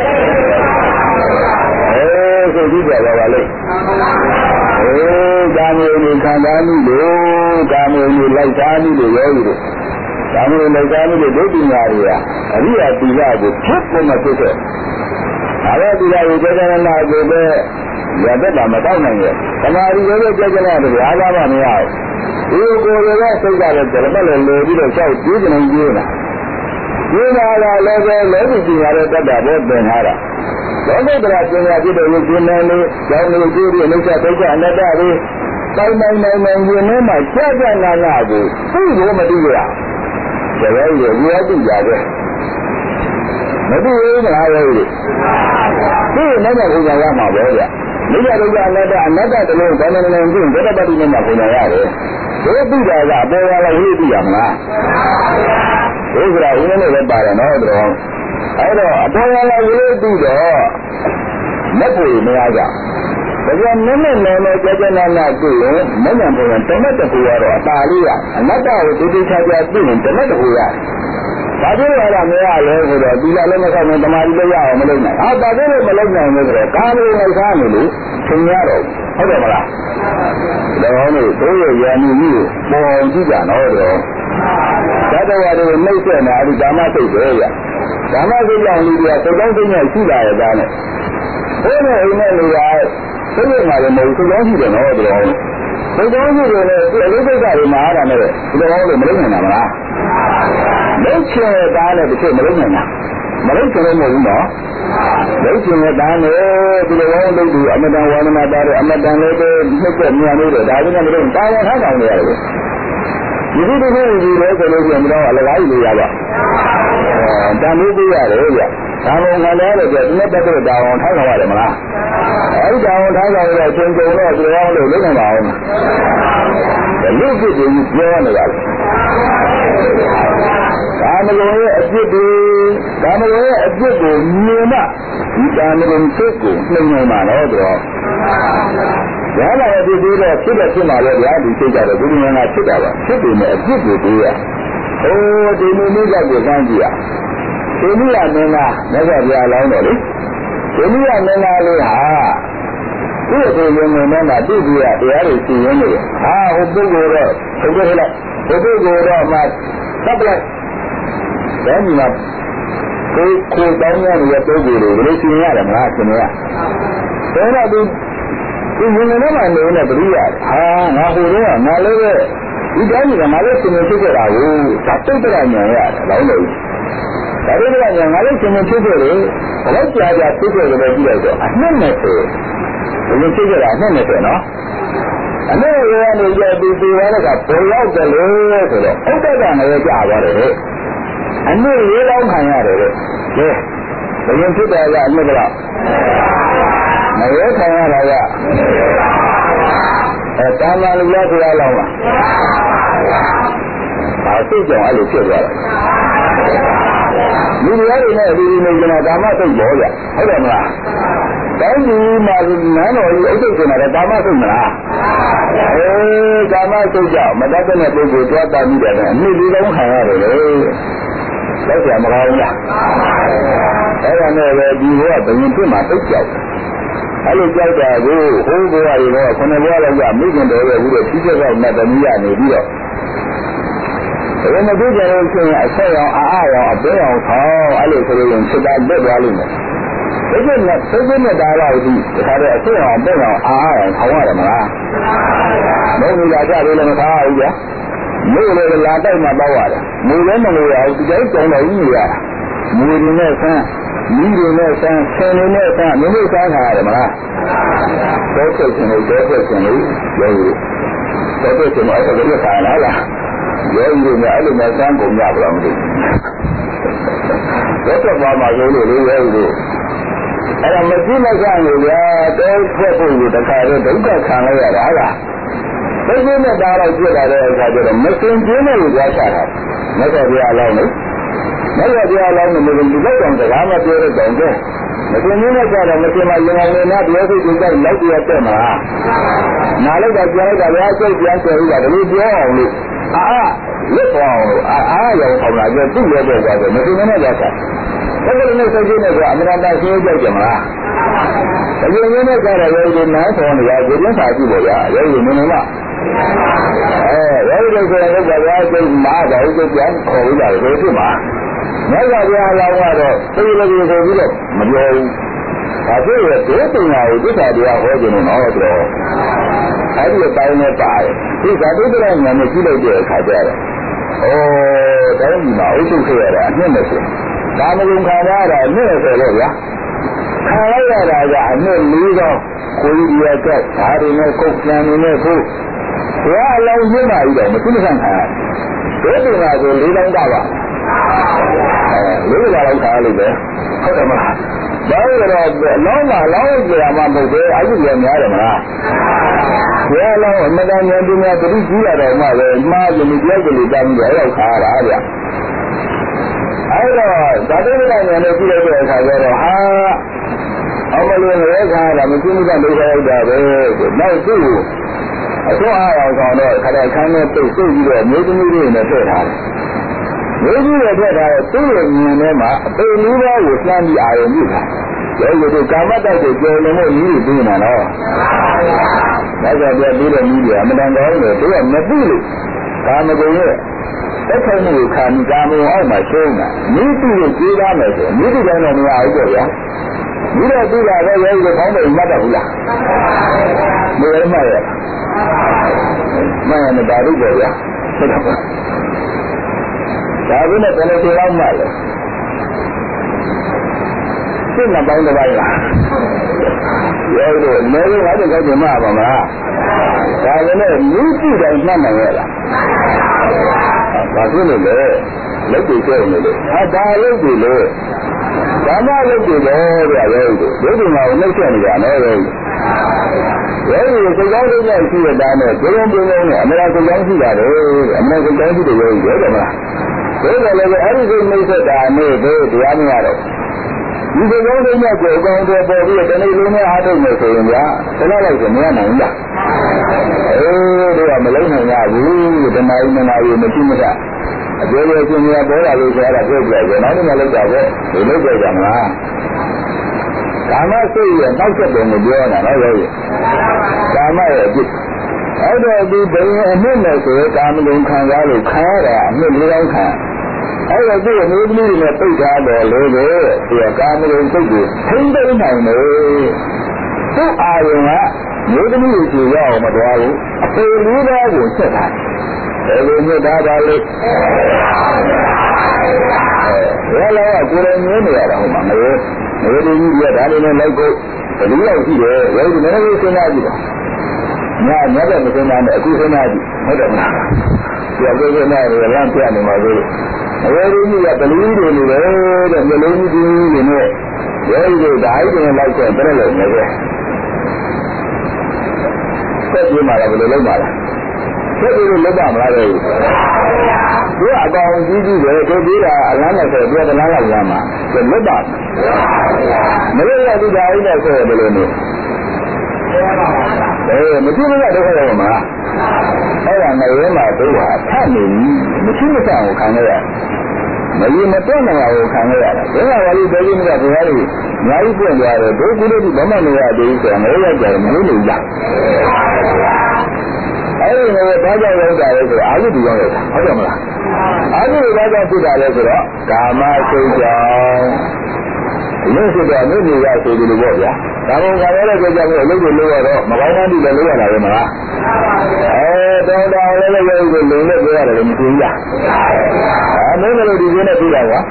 Speaker 1: အဲဆိုကြည့်ကြပါပါလေအေးကာမေနေခံစားမှုလို့ကာမေနေလိုက်စားမှုလို့ရောယူတယ်ကာမေနေလိုက်စားမှုလို့ဒုတိယတွေကအရိယာတိယကိုဖြစ်ဖို့မဖြစ်တဲ့အဲ့ဒါဒီလိုကျေကျနာနာကိုပဲရတတ်တာမတော့နိုင်ရဲ့သမာဓိရဲ့ကျေကျနာတွေအားသာမမရဘူးဒီကိုယ်ရဲ့စိတ်ကလည်းဓမ္မလည်းလိုပြီးတော့ကြောက်ကြည့်နေကြတာဒီလာလာလည်းပဲလောကီကြီးရတဲ့တတ်တာပဲသင်ထားတာလောကတရာပညာဖြစ်တဲ့လူချင်းနေလို့ကြောင်းလို့ကြည့်ပြီးအနိစ္စဒုက္ခအနတ္တတွေတိုင်တိုင်နိုင်နိုင်ရင်ထဲမှာကြာကြာနာနာကိုသိလို့မသိရဒါပဲဒီလိုသိကြတယ်မသိဘူးမလားလေဒီနဲ့ကဘုရားရမှာပဲဗျမိစ္ဆာဒုက္ခအနတ္တအနတ္တတလုံးဘာနဲ့လည်းကြည့်ဘယ်တပတ်ဒီနဲ့မှဘုရားရတယ်ဒီသိတာကအပေါ်ရလည်းဝိသိရမလားဘုရားဦးနဲ့လည်းပါတယ်နော်တော်အဲ့တော့အပေါ်ရလည်းဝိသိတော့လက်ဖို့မရကြဒါကြောင့်နည်းနည်းလည်းလည်းကြာကြာနာနာတွေ့ရင်မညံပေါ်ရင်တမတ်တခုရတော့အတာလေးကအနတ္တကိုတိတိကျကျသိရင်တမတ်တခုရတယ်ဘာဖြစ်လို့လဲမရလဲဆိုတော့ဒီလာလည်းမဆောင်နဲ့တမာရီလည်းရအောင်မလုပ်နိုင်အာဘာဖြစ်လို့မလုပ်နိုင်လဲဆိုတော့ကာမဂုဏ်နဲ့စားနေလို့သင်ရတော့ဟုတ်တယ်မလားဒါကြောင့်လို့တို့ရဲ့ဉာဏ်ကြီးကိုပေါ်အောင်ကြည့်ကြတော့တော့သတ္တဝါတွေနှိမ့်ဆက်နေအဲ့ဒီဓမ္မစိတ်ပဲရဓမ္မစိတ်ကြောင့်လူတွေကသကောင်းသိနေရှိလာရဲ့သားနဲ့ဘုရားအိမ်နဲ့လူကသိနေမှာလည်းမဟုတ်သကောင်းရှိတယ်နော်တော့သကောင်းရှိတယ်လေအလေးစိတ်ကတွေမှာအားတာနဲ့သကောင်းလို့မလုပ်နိုင်တာမလားလိတ်ချင်သားနဲ့တစ်ချက်မလုပ်နိုင်တာမလုပ်ချင်လို့မဟုတ်ဘူးနော်လိတ်ချင်တဲ့သားနဲ့ဒီလိုလုံးလုပ်ပြီးအမတန်ဝါဒနာသားတွေအမတန်လေးတွေနှုတ်ဆက်မြန်လို့ဒါကလည်းမလုပ်တာဝန်ထားဆောင်နေရတယ်ဒီလိုဒီလိုဒီလိုဆိုလို့ရှိရင်မတော့အလကားကြီးလို့ရပါအဲတန်လို့ပြရတယ်ဗျဒါမှမဟုတ်လည်းတော့ဒီနေ့ပတ်သက်တာဝန်ထားဆောင်ရတယ်မလားအဲဒီတာဝန်ထားဆောင်ရတဲ့အချိန်ကုန်တော့ဒီလိုလို့လုပ်နိုင်ပါအောင်လူဖြစ်ပြီးပြောနေရတယ်ကာမဂုဏ်ရဲ့အပြစ်တွေကာမဂုဏ်ရဲ့အပြစ်ကိုမြင်မှဒီကာမဂုဏ်စိတ်ကိုနှိမ့်နေမှာတော့တော့ရလာတဲ့ဒီလိုတော့ဖြစ်တဲ့ဖြစ်မှာလေဗျာဒီစိတ်ကြတော့ဘုရားကဖြစ်တာပါဖြစ်တယ်နဲ့အပြစ်ကိုတွေးရဟိုဒီနည်းနည်းကြောင့်ကိုစမ်းကြည့်ရဒီနည်းကမင်းသားမြတ်စွာဘုရားလောင်းတော်လေဒီနည်းကမင်းသားလေးဟာဒီလိုရင်ဝင်မှာတိကျရတရားတွေသိရင်းနေတယ်ဟာဟိုပုဂ္ဂိုလ်တော့ဘုရားကဟိုပုဂ္ဂိုလ်တော့မှသတ်လိုက်ဒါမှမဟုတ်ကိုကိုတောင်းရတဲ့ပုဂ္ဂိုလ်တွေဘယ်လိုသိရတယ်မလားခင်ဗျာဒါတော့ဒီဒီဝင်နေမှာနေနေပြရဟာငါဟိုတော့ငါလည်းပဲဒီတိုင်းကငါလည်းသင်ဖြစ်ကြတာကိုသတ်တိတ်တရညာရတယ်လောင်းလို့ဒါတွေကညာငါလည်းသင်ဖြစ်ကြတယ်ဘယ်လောက်ကြာကြာဖြစ်ကြတယ်ကြည့်လိုက်တော့အနှစ်နဲ့ဆိုဒီလိုဖြစ်ကြတာအနှစ်နဲ့ဆိုနော်အမေရောနေကြပြီးဒီဘာကဘယ်ရောက်တယ်လို့ဆိုတော့ဥဒ္ဒကလည်းကြာသွားတယ်လေအနည်းလေးလောက်ခံရတယ်လေကဲဘယ်ရင်ဖြစ်တယ်ကအနည်းကတော့မရဲခံရတာကအဲတာမန်လူလားဆိုရလောက်လားအဲစိတ်ကြောင့်အဲ့လိုဖြစ်သွားတယ်လူတွေတွေနဲ့ဒီဒီနေကြတာဓမ္မစိတ်ပေါ်ကြဟုတ်တယ်မလားတိုင်းပြည်မှာနန်းတော်ကြီးအုပ်ချုပ်နေတာဓမ္မစိတ်မလားအေးဓမ္မစိတ်ကြောင့်မတတ်တဲ့ပုဂ္ဂိုလ်ကြွားတာပြီးတယ်အနည်းလေးလောက်ခံရတယ်လေလောက်ကြမကောင်းလားအဲ့ဒါနဲ့ပဲဒီဘဝဘယ်ရင်ဖြစ်မှာသိကြောက်အဲ့လိုကြောက်တာကိုဟိုးဘဝတွေတော့ခဏဘဝလောက်ကမိခင်တော်ရဲ့ဘူးတော့ကြီးကျယ်တော့နတ်သမီးရနေပြီးတော့ဘယ်မှာကြည့်ကြလို့ရှိရင်အဆက်ရောင်အာအရောင်အပေးအောင်ဆောင်းအဲ့လိုဆိုရင်စိတ်ဓာတ်တက်သွားလိမ့်မယ်这个呢，这个呢，大老弟，他的这样这样啊，好玩的嘛？没有大家都那么好一点，没有那个拉带嘛包玩的，没人能够要直接讲到一样，没人那山，没人那山，山人那山，没有山啥的嘛？多少钱的，多少钱的，有，多少钱的，而且这个山来了，有一个二零年山公家不让的，多少爸妈有的有的。哎呀，没几那山里边都破布的，开的都快看了呀，是吧？这些呢，大佬觉得的，他觉得没生气呢，有点吓他，没说不要老呢，没说不要老呢，没人知道讲这，他们觉得讲这，没生气呢，觉得没起码因为我那别的就在老底下干嘛？哪来的钱？大家就讲这一个都不要了啊，也不要了啊啊，要他们就自己在干的，没生气呢，在干。这个人的手机那个，我们那担心叫什么？这个人呢，在那有一个南方的呀，有点啥地方呀，有一个明白？哎，有一个是那个呀，就马到一个店口一点的是嘛？那个店老外头，这个这个这个没有，他这个多重要，有啥地方好就能拿着，还是白那大的，这啥都不让我们几百件开价的。哦，这你嘛，我就可以了，那么是。咱们用看家的那时候呀，看了呀，大家那里头回来在他的那狗山的那头，我老爷嘛一点没经常看，这边啊就离东大吧，哎，离大老看里边，好什么？老个了，老嘛老子呀嘛不对，还是年年的嘛。我老我们当年对面这里几来的嘛的，妈就没别的里咱们也要看了的。哎呦，咱这个当年的记者说他说的哈，我们那个看咱们经常都说的的，那是说啊要讲的，他在看那被手机的没东西的对他，没东西对他，都是你的嘛，被你的有三 D 二 D 看，有一个就干嘛在这交流我你对呢了，那个别别的你的，没当高的，都要没对的，咱们这个。这才能够看你咱们二买车呢，你这个几家买车，你这个呢你二个呀，你这对家的有一个房子买得回来，没人买呀，买呀那大路这呀，是的吧？咱们呢在那地方买了，这哪帮的买呀？有的，没有还得赶紧买吧嘛，咱们呢你这个慢慢来了。ဘာဖြစ်လို့လဲလက်တွေကျနေလို့အဒါလက်တွေလေဒါမှလက်တွေလေဗျာလေဒီဒီမှာနှုတ်ဆက်နေကြတယ်လေဒီစိတ်ကောင်းလေးနဲ့ရှိရတာနဲ့ဘုံဘုံလုံးနဲ့အမှန်စိတ်ကောင်းရှိတာလေအမှန်စိတ်ကောင်းရှိတယ်လေပြောတယ်မလားပြောတယ်လေအဲ့ဒီစိတ်နှုတ်ဆက်တာနဲ့ဘယ်တရားမရတော့ဒီစိတ်ကောင်းလေးနဲ့ကိုယ်ကောင်းတဲ့ပေါ်ပြီးတနေ့လုံးနဲ့အားထုတ်နေဆိုရင်ဗျာတလားလိုက်ဆိုမရနိုင်ဘူးလားအေးတို့ကမလုံးနိုင်ရဘူးဒီနိုင်မနာဘူးမရှိမတာအကျိုးရဲ့ရှင်များပေါ်လာလို့ဆိုရတာပြောပြတယ်နောက်နေ့မှလောက်တာပဲဒီလောက်ကြကြမလားကာမစိတ်ရဲ့နောက်ဆက်တယ်မပြောတာနော်ရောကြီးကာမရဲ့အဖြစ်အဲ့တော့ဒီဘယ်အနှစ်နဲ့ဆိုကာမဂုဏ်ခံစားလို့ခံရတာအနှစ်လေးတော့ခံအဲ့တော့ဒီအမျိုးသမီးတွေနဲ့ပိတ်ထားတယ်လို့လေဒီကာမဂုဏ်စိတ်ကိုထိမ့်သိမ့်နိုင်တယ်သူ့အာရုံကမျိုးသမီးကိုရောက်အောင်မတော်ဘူးအပေလေးပါးကိုဆက်တာတယ်ဘယ်လိုမြတ်တာပါလဲဘယ်လိုကကိုယ်လည်းမြင်နေရတာဟုတ်မှာမလို့မျိုးသမီးကဒါလေးနဲ့လိုက်ကိုဘယ်လိုရောက်ရှိတယ်ဘယ်လိုနည်းနည်းစဉ်းစားကြည့်ပါညညတဲ့မစဉ်းစားနဲ့အခုစဉ်းစားကြည့်ဟုတ်တယ်မလားဒီအကိစ္စနဲ့လမ်းပြနေမှာလို့အဝေးကြီးကပလီးတွေနေတယ်တဲ့မျိုးလုံးကြီးတွေနဲ့ရောဒီဓာတ်တွေလိုက်တော့ပြည့်လို့နေတယ်ဆက်ပြီးမှလည်းဘယ်လိုလုပ်မှာလဲဆက်ပြီးလို့လုပ်ပါမလားလေဒီအကောင်ကြီးကြီးပဲသူပြီးတာအလန်းနဲ့ဆိုပြတဲ့လမ်းလောက်ရမှာသူလုပ်ပါမလို့ရဒီဓာတ်နဲ့ဆိုရင်ဘယ်လိုနေအေးမကြည့်မရတော့ရမှာအဲ့ဒါငရဲမှာတို့ဟာထပ်နေမရှိမဆောင်ကိုခံရရမရင်မတော့နိုင်အောင်ခံရရတာဘယ်ဟာလေးတည်းကြီးမြတ်ဘုရားကြီးအများကြီးပြင်ကြတယ်ဒုက္ခတွေဘာမှမရသေးဘူးဆိုတာမရကြတယ်မလို့လို့ရအဲ့ဒီနဲ့ဘာကြောင့်လောက်တာလဲဆိုတော့အာဟုတိရောက်ရတာဟုတ်တယ်မလားအာဟုတိဘာကြောင့်ဖြစ်တာလဲဆိုတော့ကာမစိတ်ကြောင့် Yes, the movie was to the water. Now, I want to get a little lower, Mavana did the lower than that. Oh, don't I ever go to the lower than India? I never did anything like that.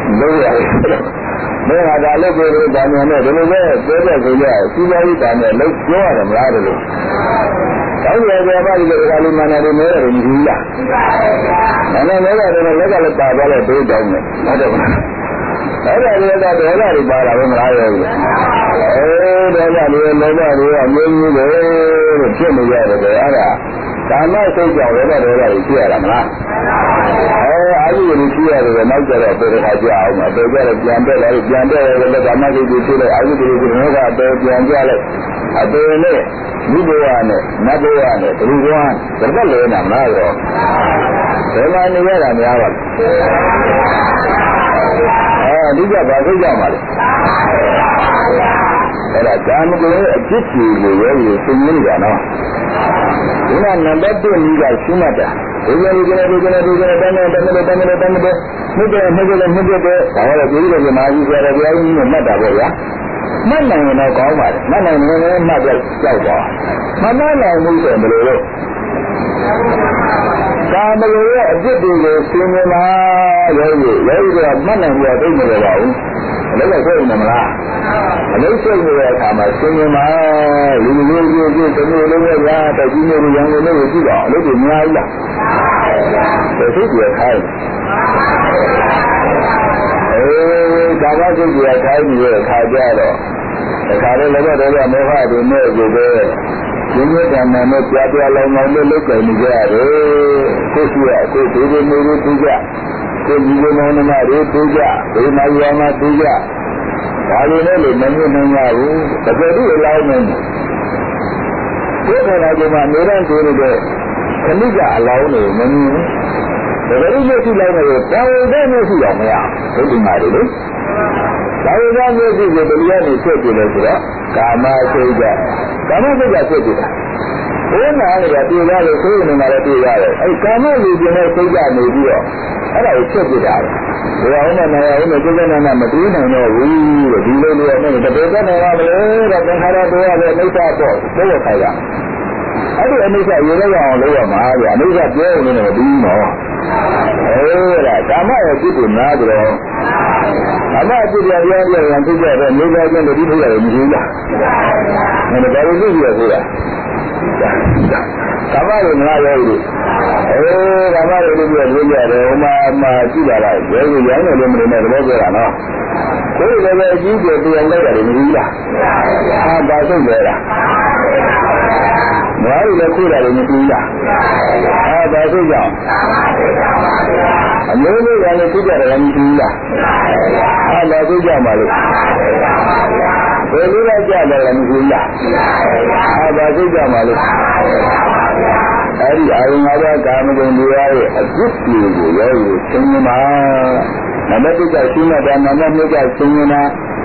Speaker 1: No, I got a little bit of the money, the way, the way, see what you done, let's go on and ride it. I will have a little man in India. And I never had a little bit of a down there. I don't know. I don't know that the other part of him. Oh, there's a little nobody, I'm going to go to Jimmy Yadda. I'm not so young, I'm not already here. I'm not. Oh, I will see it as a matter of the job. I get a jumper, I jump over the Damaki to the I will know that the Jangala. I don't know. You go on it, not go on it, you go on. There's a little amount. Then I knew where I'm at. These are very young. And I can't go a gypsy where you see me now. You know, number two, you guys see matter. We're going to do going to do going to done it, done it, done it, done it. Look at him, look at him, look at it. I have a beauty of the magic that I have in the matter. Mana yang nak kau mat, mana yang nak nak jauh. Mana yang mungkin belum. Kalau belum, jadi sini mah, jadi jadi mana yang dia tu belum. Lepas tu ni mana? Lepas tu ni sama sini mah, ini ini ini ini ini ini ya, tapi ini ini yang ini ini juga, lebih mahal lah. Jadi dia kaya. Eh, kalau tu dia kaya dia kaya dah. Kalau lepas tu dia mewah tu ni juga. Ini jangan nak tiap orang mahu lekar ni jadi. Kusia, kusia ini ini juga. Kusia mana mana juga. Kusia mana mana juga. Kalau ni mana mana aku, tapi dia lain ni. Kita nak cuma orang tu ni deh. Kerja lain ni mana. Jadi dia tu lain ni. Kalau dia ni tu yang mana? Itu mana tu? Kalau dia ni tu dia ni tu dia tu. Kama saja. Kama saja saja. Oh, mana dia tu dia tu ni mana tu dia. Ay, kama ni dia ni saja ni dia. Ada itu saja. Dia orang mana orang tu kan nama mati nama wui. Dia dia ni tapi kan orang boleh datang hari tu ada ni satu. Boleh saja. Ada ni saja ia yang orang mana dia. Ni saja dia ni mati mana. Eh, lah. Kama itu tu nak dia. Ama tu dia dia dia yang tu dia ni dia kan dia dia ni dia. Mana baru ni dia dia. Kama ni mana dia itu. Eh, kama ni dia dia dia. Oma ma juga lah. Dia dia yang dia mana dia boleh lah. Kau dia dia juga tu yang dia ni dia. Ah, bahasa dia. Mari lah kau dah ni dia. Ah, bahasa dia. Ambil yang itu dia yang dia. Ada tu jamal. Boleh aja dalam dia. Ada tu jamal. Hari hari ada kami dengan dia, ajib dia, ya, semua. Nama tu kasihnya dan nama tu kasihnya.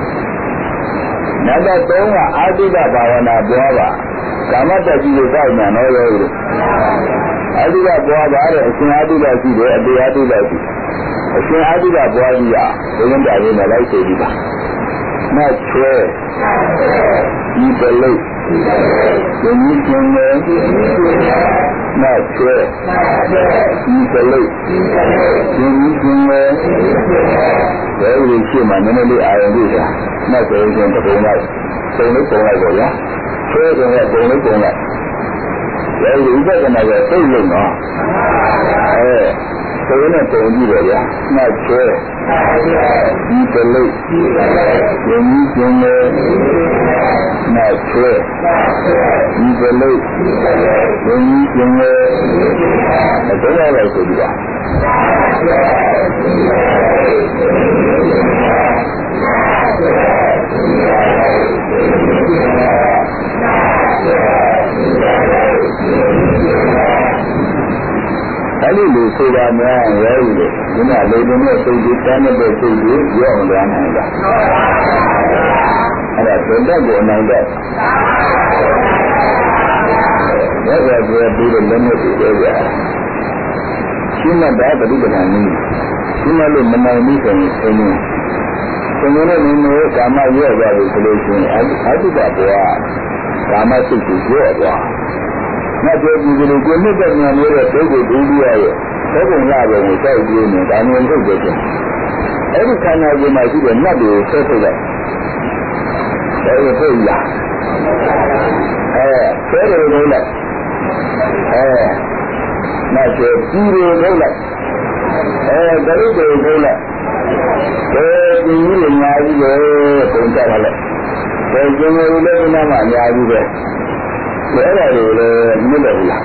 Speaker 1: Nama tu ada dah bawa nak bawa. Kamu tak jadi tahu mana orang. Ada dah bawa ada, semua ada dah sih, ada ada dah sih. Semua ada dah bawa dia, dengan dia ni lagi sedih. Nak cuci, ini belum. Ini semua nak cuci, ini belum. Ini semua. Jadi cuma mana ni ayam dia, nak cuci yang terpengal, terpengal kau ya. Cuci yang terpengal terpengal. Jadi itu kan ada terpengal ah. Eh. Saya nak tahu juga ya, nak cuci, ini belum, ini semua, nak cuci, ini belum, ini semua, ada apa itu juga? Kali lu sudah mana ya ini, ini ada dunia sendiri, tanah bersendiri, dia orang ada. Ada benda bukan ada. Ya, dia dia dia lama tu dia. Cuma dah tadi dengan ni, cuma lu menang ni kan ini. င်းနေနေကာမရော့သွားပြီဆိုလို့ရှိရင်အတုပဘောကာမစိတ်ကိုရော့သွားငါတို့ဒီလိုကိုမြတ်တဲ့ဉာဏ်လေးတဲ့ပုဂ္ဂိုလ်ဒုတိယရဲ့ဘယ်ပုံရပုံကိုကြောက်ကြည့်နေတာဉာဏ်ထုတ်တယ်ချင်းအဲ့ဒီခန္ဓာကိုယ်မှာရှိတဲ့နတ်တွေဆက်ထုတ်လိုက်အဲ့ဒီထုတ်ရအဲဆဲတယ်လို့လိုက်အဲနတ်တွေပြီးတယ်လို့လိုက်အဲဒရုတွေလို့လိုက်အဲဒီလိုညာကြီးပဲပုံကြတာလေဒီကျင်းလို့လည်းနာမအများကြီးပဲအဲ့ဒါတွေလည်းမြတ်တယ်လား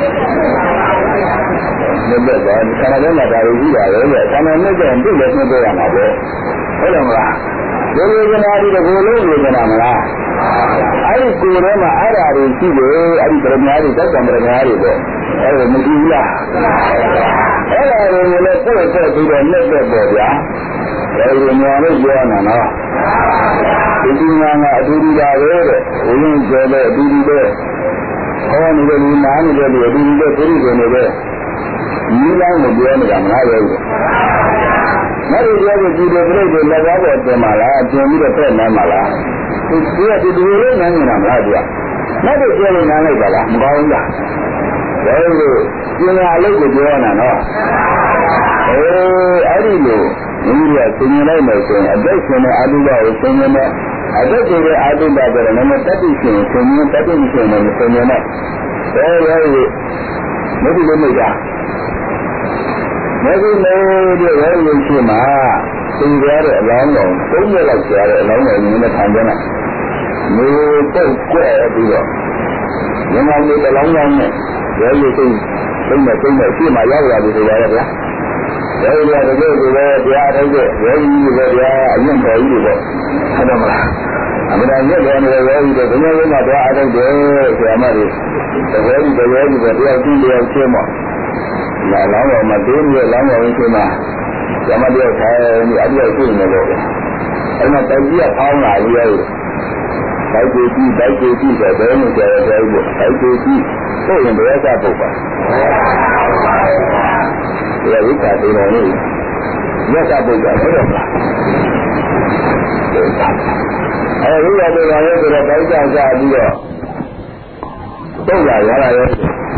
Speaker 1: မြတ်တယ်ပါခန္ဓာထဲမှာဒါတွေကြီးတာလေခန္ဓာနဲ့ကျန်ပြည့်လည်းပြည့်ရမှာပဲဟုတ်တယ်မလားဒီလိုကနာဒီကိုလုံးလို့ကနာမလားအဲ့ဒီကိုယ်ထဲမှာအဲ့ဓာတွေရှိတယ်အဲ့ဒီပရမညာတွေတောက်ကံပရမညာတွေပေါ့အဲ့ဒါမရှိဘူးလားအဲ့ဒါတွေလည်းပို့ဆက်ပြီးတော့လက်သက်ပေါ့ဗျာဒါလိုညာလို့ပြောရမှာနော်ဒီဒီညာကအတူတူပါပဲတဲ့ဘုရင်ကျော်တဲ့အတူတူပဲဟောနေတယ်ဒီနားနေတယ်ဒီအတူတူပဲပြည့်စုံနေတယ်ဒီလောင်းမပြောနေတာမလားပဲမရရတဲ့ဒီလိုပြိတ္တိလက်ကားပေါ်တင်ပါလားပြင်ပြီးတော့ပြည့်နေမှာလားဒီကဒီဒီလိုနိုင်နေတာမလားဒီကမတ်တို့ပြောနေနိုင်လိုက်ပါလားမကောင်းဘူးလားဒါလို့ကျင်လာလို့ကိုပြောနေတာနော်အေးအဲ့ဒီလိုမိမိကသင်ញလိုက်မယ်ဆိုရင်အသက်ရှင်တဲ့အတုပကိုသင်ញမယ်အသက်ရှင်တဲ့အတုပဆိုတော့လည်းတတိရှင်သင်ញတတိရှင်နဲ့သင်ញနဲ့ဒါရောမဒီလိုမိတာမဒီလိုတဲ့ရောရင်ရှိမှာသင်ကြတဲ့အလောင်းတော်သုံးရက်လောက်ကြာတဲ့အလောင်းတော်ကြီးနဲ့ခံကြတာမျိုးပုတ်ကွဲပြီးတော့ညီမလေးတစ်လောင်းလောင်းနဲ့ရောရင်သိသိမဲ့သိမဲ့ရှိမှရောက်လာပြီဆိုရရဲ့ဗျာဒါကြတဲ့တကယ်ကိုပဲတရားထုတ်တဲ့ရောကြီးတွေတရားအရင်တော်ကြီးတွေပေါ့ဟုတ်တယ်မလားအမှန်တရားရဲ့နေရောကြီးတွေဘယ်လိုလဲမှတော့အားထုတ်တယ်ဆရာမတွေတကယ်ကြီးတကယ်ကြီးပဲတရားကြည့်တရားရှင်းပေါ့လာလောင်းတော်မှာဒင်းရဲ့လောင်းတော်ရင်းရှင်းမှာဆရာမတွေထိုင်ပြီးအပြည့်ရှင်းနေလို့အဲ့မှာတိုင်ကြီးကဖောင်းလာပြီးရဲ့တိုင်ကြီးကြီးတိုင်ကြီးကြီးဆိုတဲ့နေကြတဲ့တိုင်ကြီးတိုင်ကြီးကြီးဆိုရင်ဘယ်ကပုတ်ပါရဝိသတေတော်လေးရသပုဒ်ကဟုတ်တယ်မလားအဲဒီရတဲ့တော်လေးဆိုတော့တိုင်ကြကြပြီးတော့ပုဒ်လာရလာရဲ့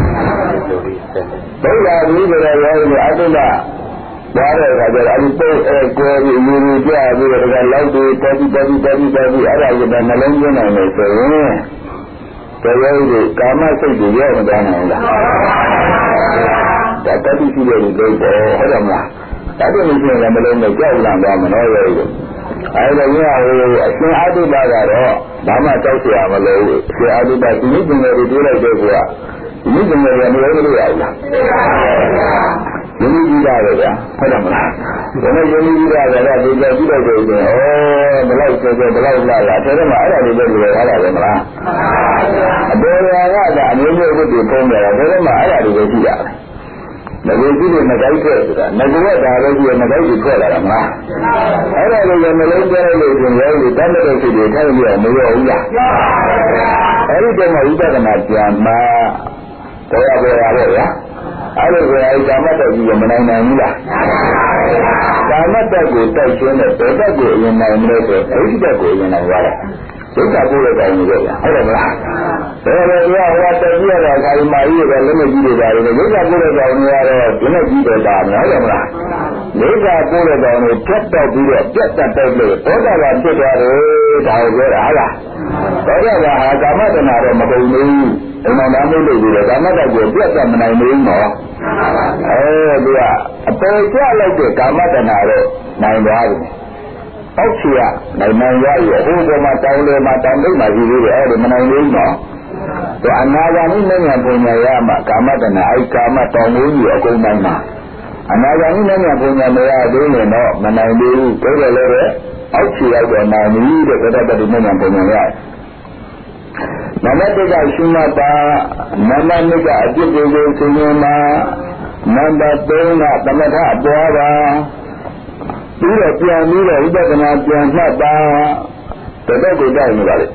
Speaker 1: ပုဒ်လာပြီးဆိုတော့ရောအတုဒသွားတဲ့အခါကျတော့အဲဒီပုဒ်အဲကိုယ်ကြီးယူယူပြပြီးတော့ဒါလောက်တွေတက်ပြီးတက်ပြီးတက်ပြီးတက်ပြီးအဲ့ဒါကိုနှလုံးသွင်းနိုင်တယ်ဆိုရင်တရားကြီးကာမစိတ်တွေရောက်မသွားနိုင်လားဒါတတိရှိတဲ့လူတွေပေါ့ဟုတ်တယ်မလားဒါတည်းမရှိရင်လည်းမလုံးနဲ့ကြောက်လန့်သွားမလို့ရဲ့အဲဒီတော့ညဟိုအရှင်အတုပကတော့ဘာမှကြောက်စရာမလိုဘူးအရှင်အတုပဒီနည်းပညာတွေတွေးလိုက်တဲ့ကွာဒီနည်းပညာတွေမလို့မလို့ရဘူးလားယဉ်ကြီးတာပဲဗျာဟုတ်တယ်မလားဒါနဲ့ယဉ်ကြီးတာကတော့ဒီကြောက်ကြည့်လိုက်တယ်ဩဘလောက်ဆိုဆိုဘလောက်လာလာတဲ့မှာအဲ့ဒါတွေလည်းပြောရတာပဲမလားအပေါ်ရာကအမျိုးမျိုးဝတ်တွေပုံနေတာဒါနဲ့မှအဲ့ဒါတွေပဲကြည့်ရတယ်ငကိုကြည့်လို့မကြိုက်ခဲ့ဆိုတာငကိုကဒါလည်းကြည့်ရမကြိုက်ဘူးထွက်လာတာမလားအဲ့ဒါလည်းနှလုံးသွင်းလို့ရှင်ရောဒီတတ်တဲ့စိတ်တွေထိုင်ပြီးမရောဘူးလားအဲ့ဒီတော့ဥပဒနာပြန်မှာတရားပေါ်ရတော့ဗျာအဲ့လိုဆိုရင်ကာမတ္တကြီးကမနိုင်နိုင်ဘူးလားကာမတ္တကိုတိုက်ရှင်းတဲ့ဒေတ္တကိုအရင်နိုင်လို့ဆိုဒိဋ္ဌိတကိုအရင်နိုင်ရတယ်ဒုက္ခပို့တဲ့တိုင်ကြီးပဲဗျာဟုတ်တယ်မလားဒါလည်းဒီကဟိုတက်ပြရတာခါဒီမာကြီးကလည်းမကြည့်ရတာလေဒုက္ခပို့တဲ့တိုင်ကြီးကတော့ဒီနဲ့ကြည့်တယ်တာဟုတ်တယ်မလားဒုက္ခပို့တဲ့တိုင်ကိုဖြတ်တော့ပြီးတော့ပြတ်တတ်တဲ့လို့ဘောဓဘာဖြစ်သွားတယ်ဒါကိုပြောတာဟုတ်လားဘောဓဘာဟာကာမတဏတော့မကုန်ဘူးအမှန်တမ်းလို့လို့ဒီကာမတကိုပြတ်တတ်မနိုင်ဘူးနော်အဲဒီကအပေါ်ကျလိုက်တဲ့ကာမတဏတော့နိုင်သွားပြီအောက်ချီကနိုင်နိုင်ရရဟိုဘမှာတောင်းလေမှာတောင်းလိမ့်မှာကြီးသေးတယ်အဲ့ဒါမနိုင်ဘူးနော်သူအနာဂါမိနဲ့ညာပုံညာရမှာကာမတဏအဲ့ကာမတောင်းလို့ကြီးအကုန်နိုင်မှာအနာဂါမိနဲ့ညာပုံညာမရသေးရင်တော့မနိုင်ဘူးဒါလည်းလည်းအောက်ချီရောက်တော့နိုင်ပြီတဲ့သတ္တတ္တိနဲ့ညာပုံညာရတယ်နမတ္တကရှုမှတ်ပါနမနိကအပြစ်တွေကိုသင်ရင်မှာနံပါတ်သုံးကသမထပွားပါပြီးတော့ပြန်ပြီးတော့ဥပဒနာပြန်မှတ်ပါတသက်ကိုတိုက်နေပါလေ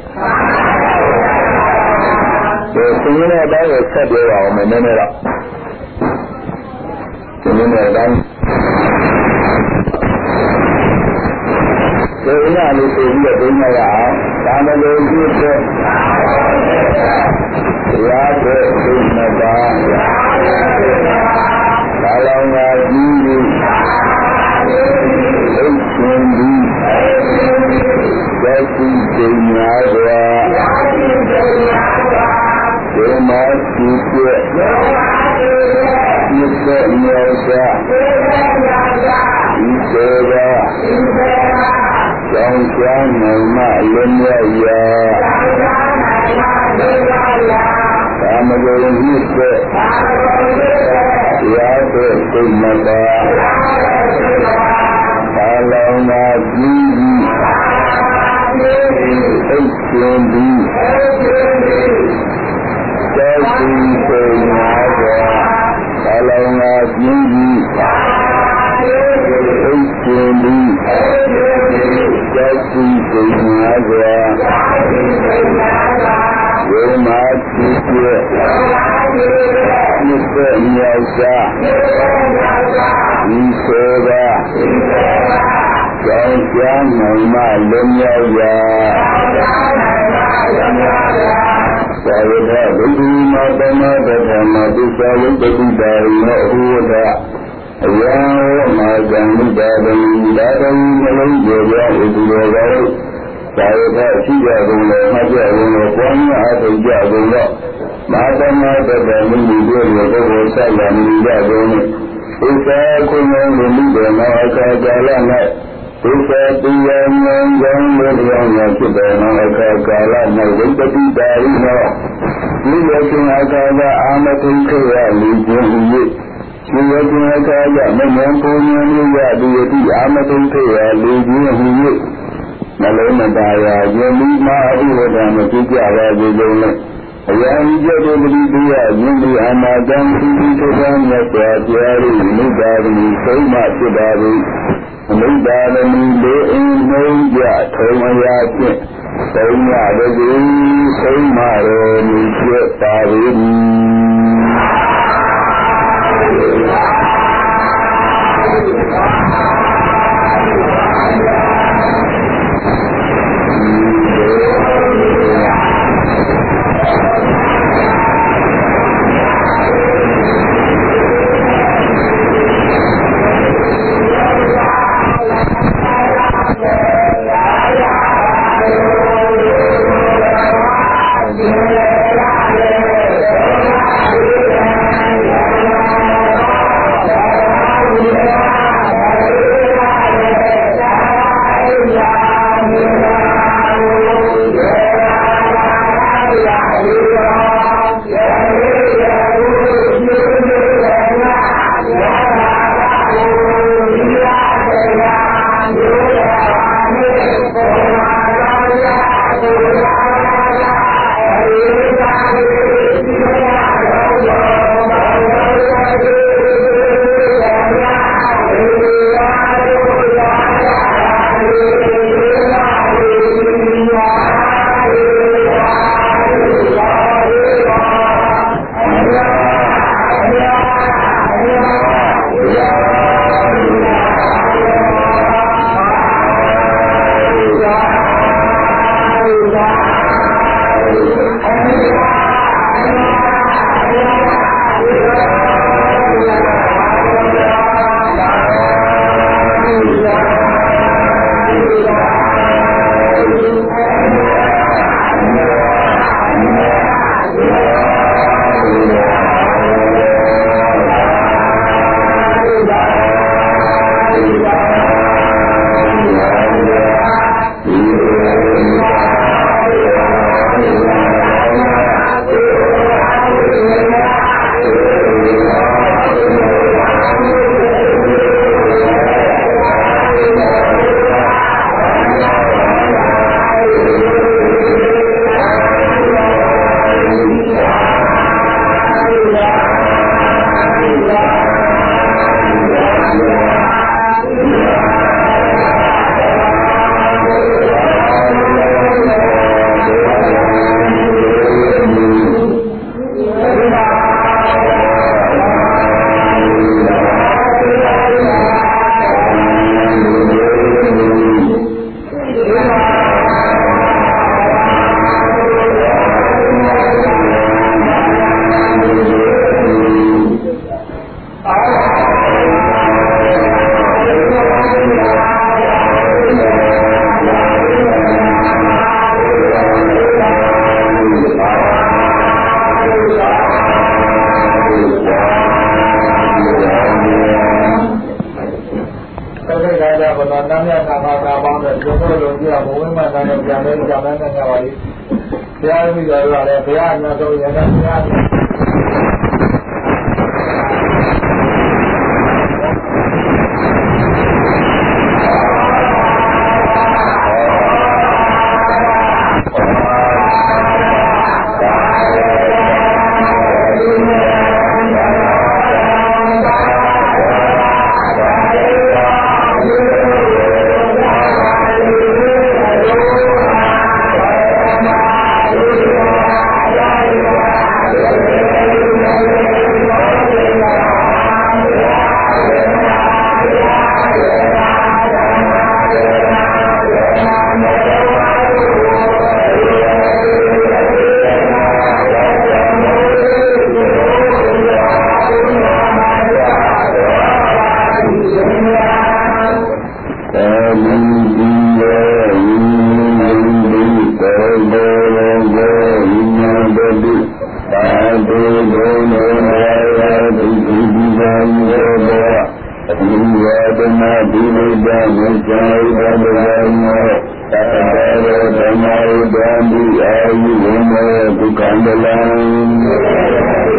Speaker 1: ဒီသင်ရင်တဲ့အတိုင်းကိုဆက်ပြောရအောင်မယ်နည်းနည်းတော့သင်ရင်တဲ့အတိုင်းဒီရလေးဆိုပြီးတော့ဒိဋ္ဌိရအောင်ဒါမလို့ပြည့်တဲ့ရားတဲ့ဒိဋ္ဌိပါဘာလောင်သာကြီးကြီးသိရှင်ပြီးသာတိပညာစွာဒီမှာကြည့်ပြဒီစေမြေသာဒီစေသာကျောင်းကျမ်းနိုင်မှလည်းမြတ်ရာသာမဂုဏ်ဤစေရာတဲ့စိတ်မသာဘာလောင်သာကြီးကြီးသိရှင်ပြီးသာတိပညာစွာဘာလောင်သာကြီးကြီးသိရှင်ပြီးသာတိပညာစွာဝိမာတိပြနိစ္စမြောက်သာဒီစေသာကျောင်းကျမ်းနိုင်မှလည်းမြောက်ရာသာဝတ္ထဒုတိယမတမတဓမ္မတိသဝိတ္တိတာရိဟောဥဒ္ဒအယံမာဇံမိတာဒံဒါတံမလုံးကျေပြဥဒ္ဓရောသာဝတ္ထရှိကြကုန်လေမှတ်ကြကုန်လေပွားများအထုကြကုန်တော့မာတမတဓမ္မမိတို့ရဲ့ပုဂ္ဂိုလ်ဆက်လာမိကြကုန်လေဥစ္စာကုဏံလူမိတေနောအခါကာလ၌ဥစ္စာတိယံဉာဏ်ကြောင့်လည်းတရားများဖြစ်တယ်နောအခါကာလ၌ဝိတ္တိတာရိနောဒီလိုခြင်းအခါကအာမတိခေယလူခြင်းဟူ၍ဒီလိုခြင်းအခါကမဉ္ဇဉ်ပုံဉာဏ်မျိုးရဒီယတိအာမတိခေယလူခြင်းဟူ၍နှလုံးမသားရခြင်းမိမအဘိဓမ္မဖြစ်ကြပါစေကုန်လေအယံကျက်တို့ပရိသေယယင်းဒီအနာတံသီတိသုတံမြတ်စွာဘုရား၏မိစ္ဆာတိဆုံးမဖြစ်ပါ၏အမိစ္ဆာတိလေးအင်းနှုံးကြထုံအရာဖြင့်ဆုံးမတော်သည်ဆုံးမတော်မူဖြစ်ပါ၏
Speaker 2: ဘုရားနာမည်နာမနာပေါင်းတဲ့ကျုံတို့လုံးကြီးကဘဝိမာန်နဲ့ကြံနေကြမ်းနေကြပါလိမ့်ဘုရားမိတော်တို့ကလည်းဘုရားအများဆုံးရတဲ့ဘုရား
Speaker 1: Thank you.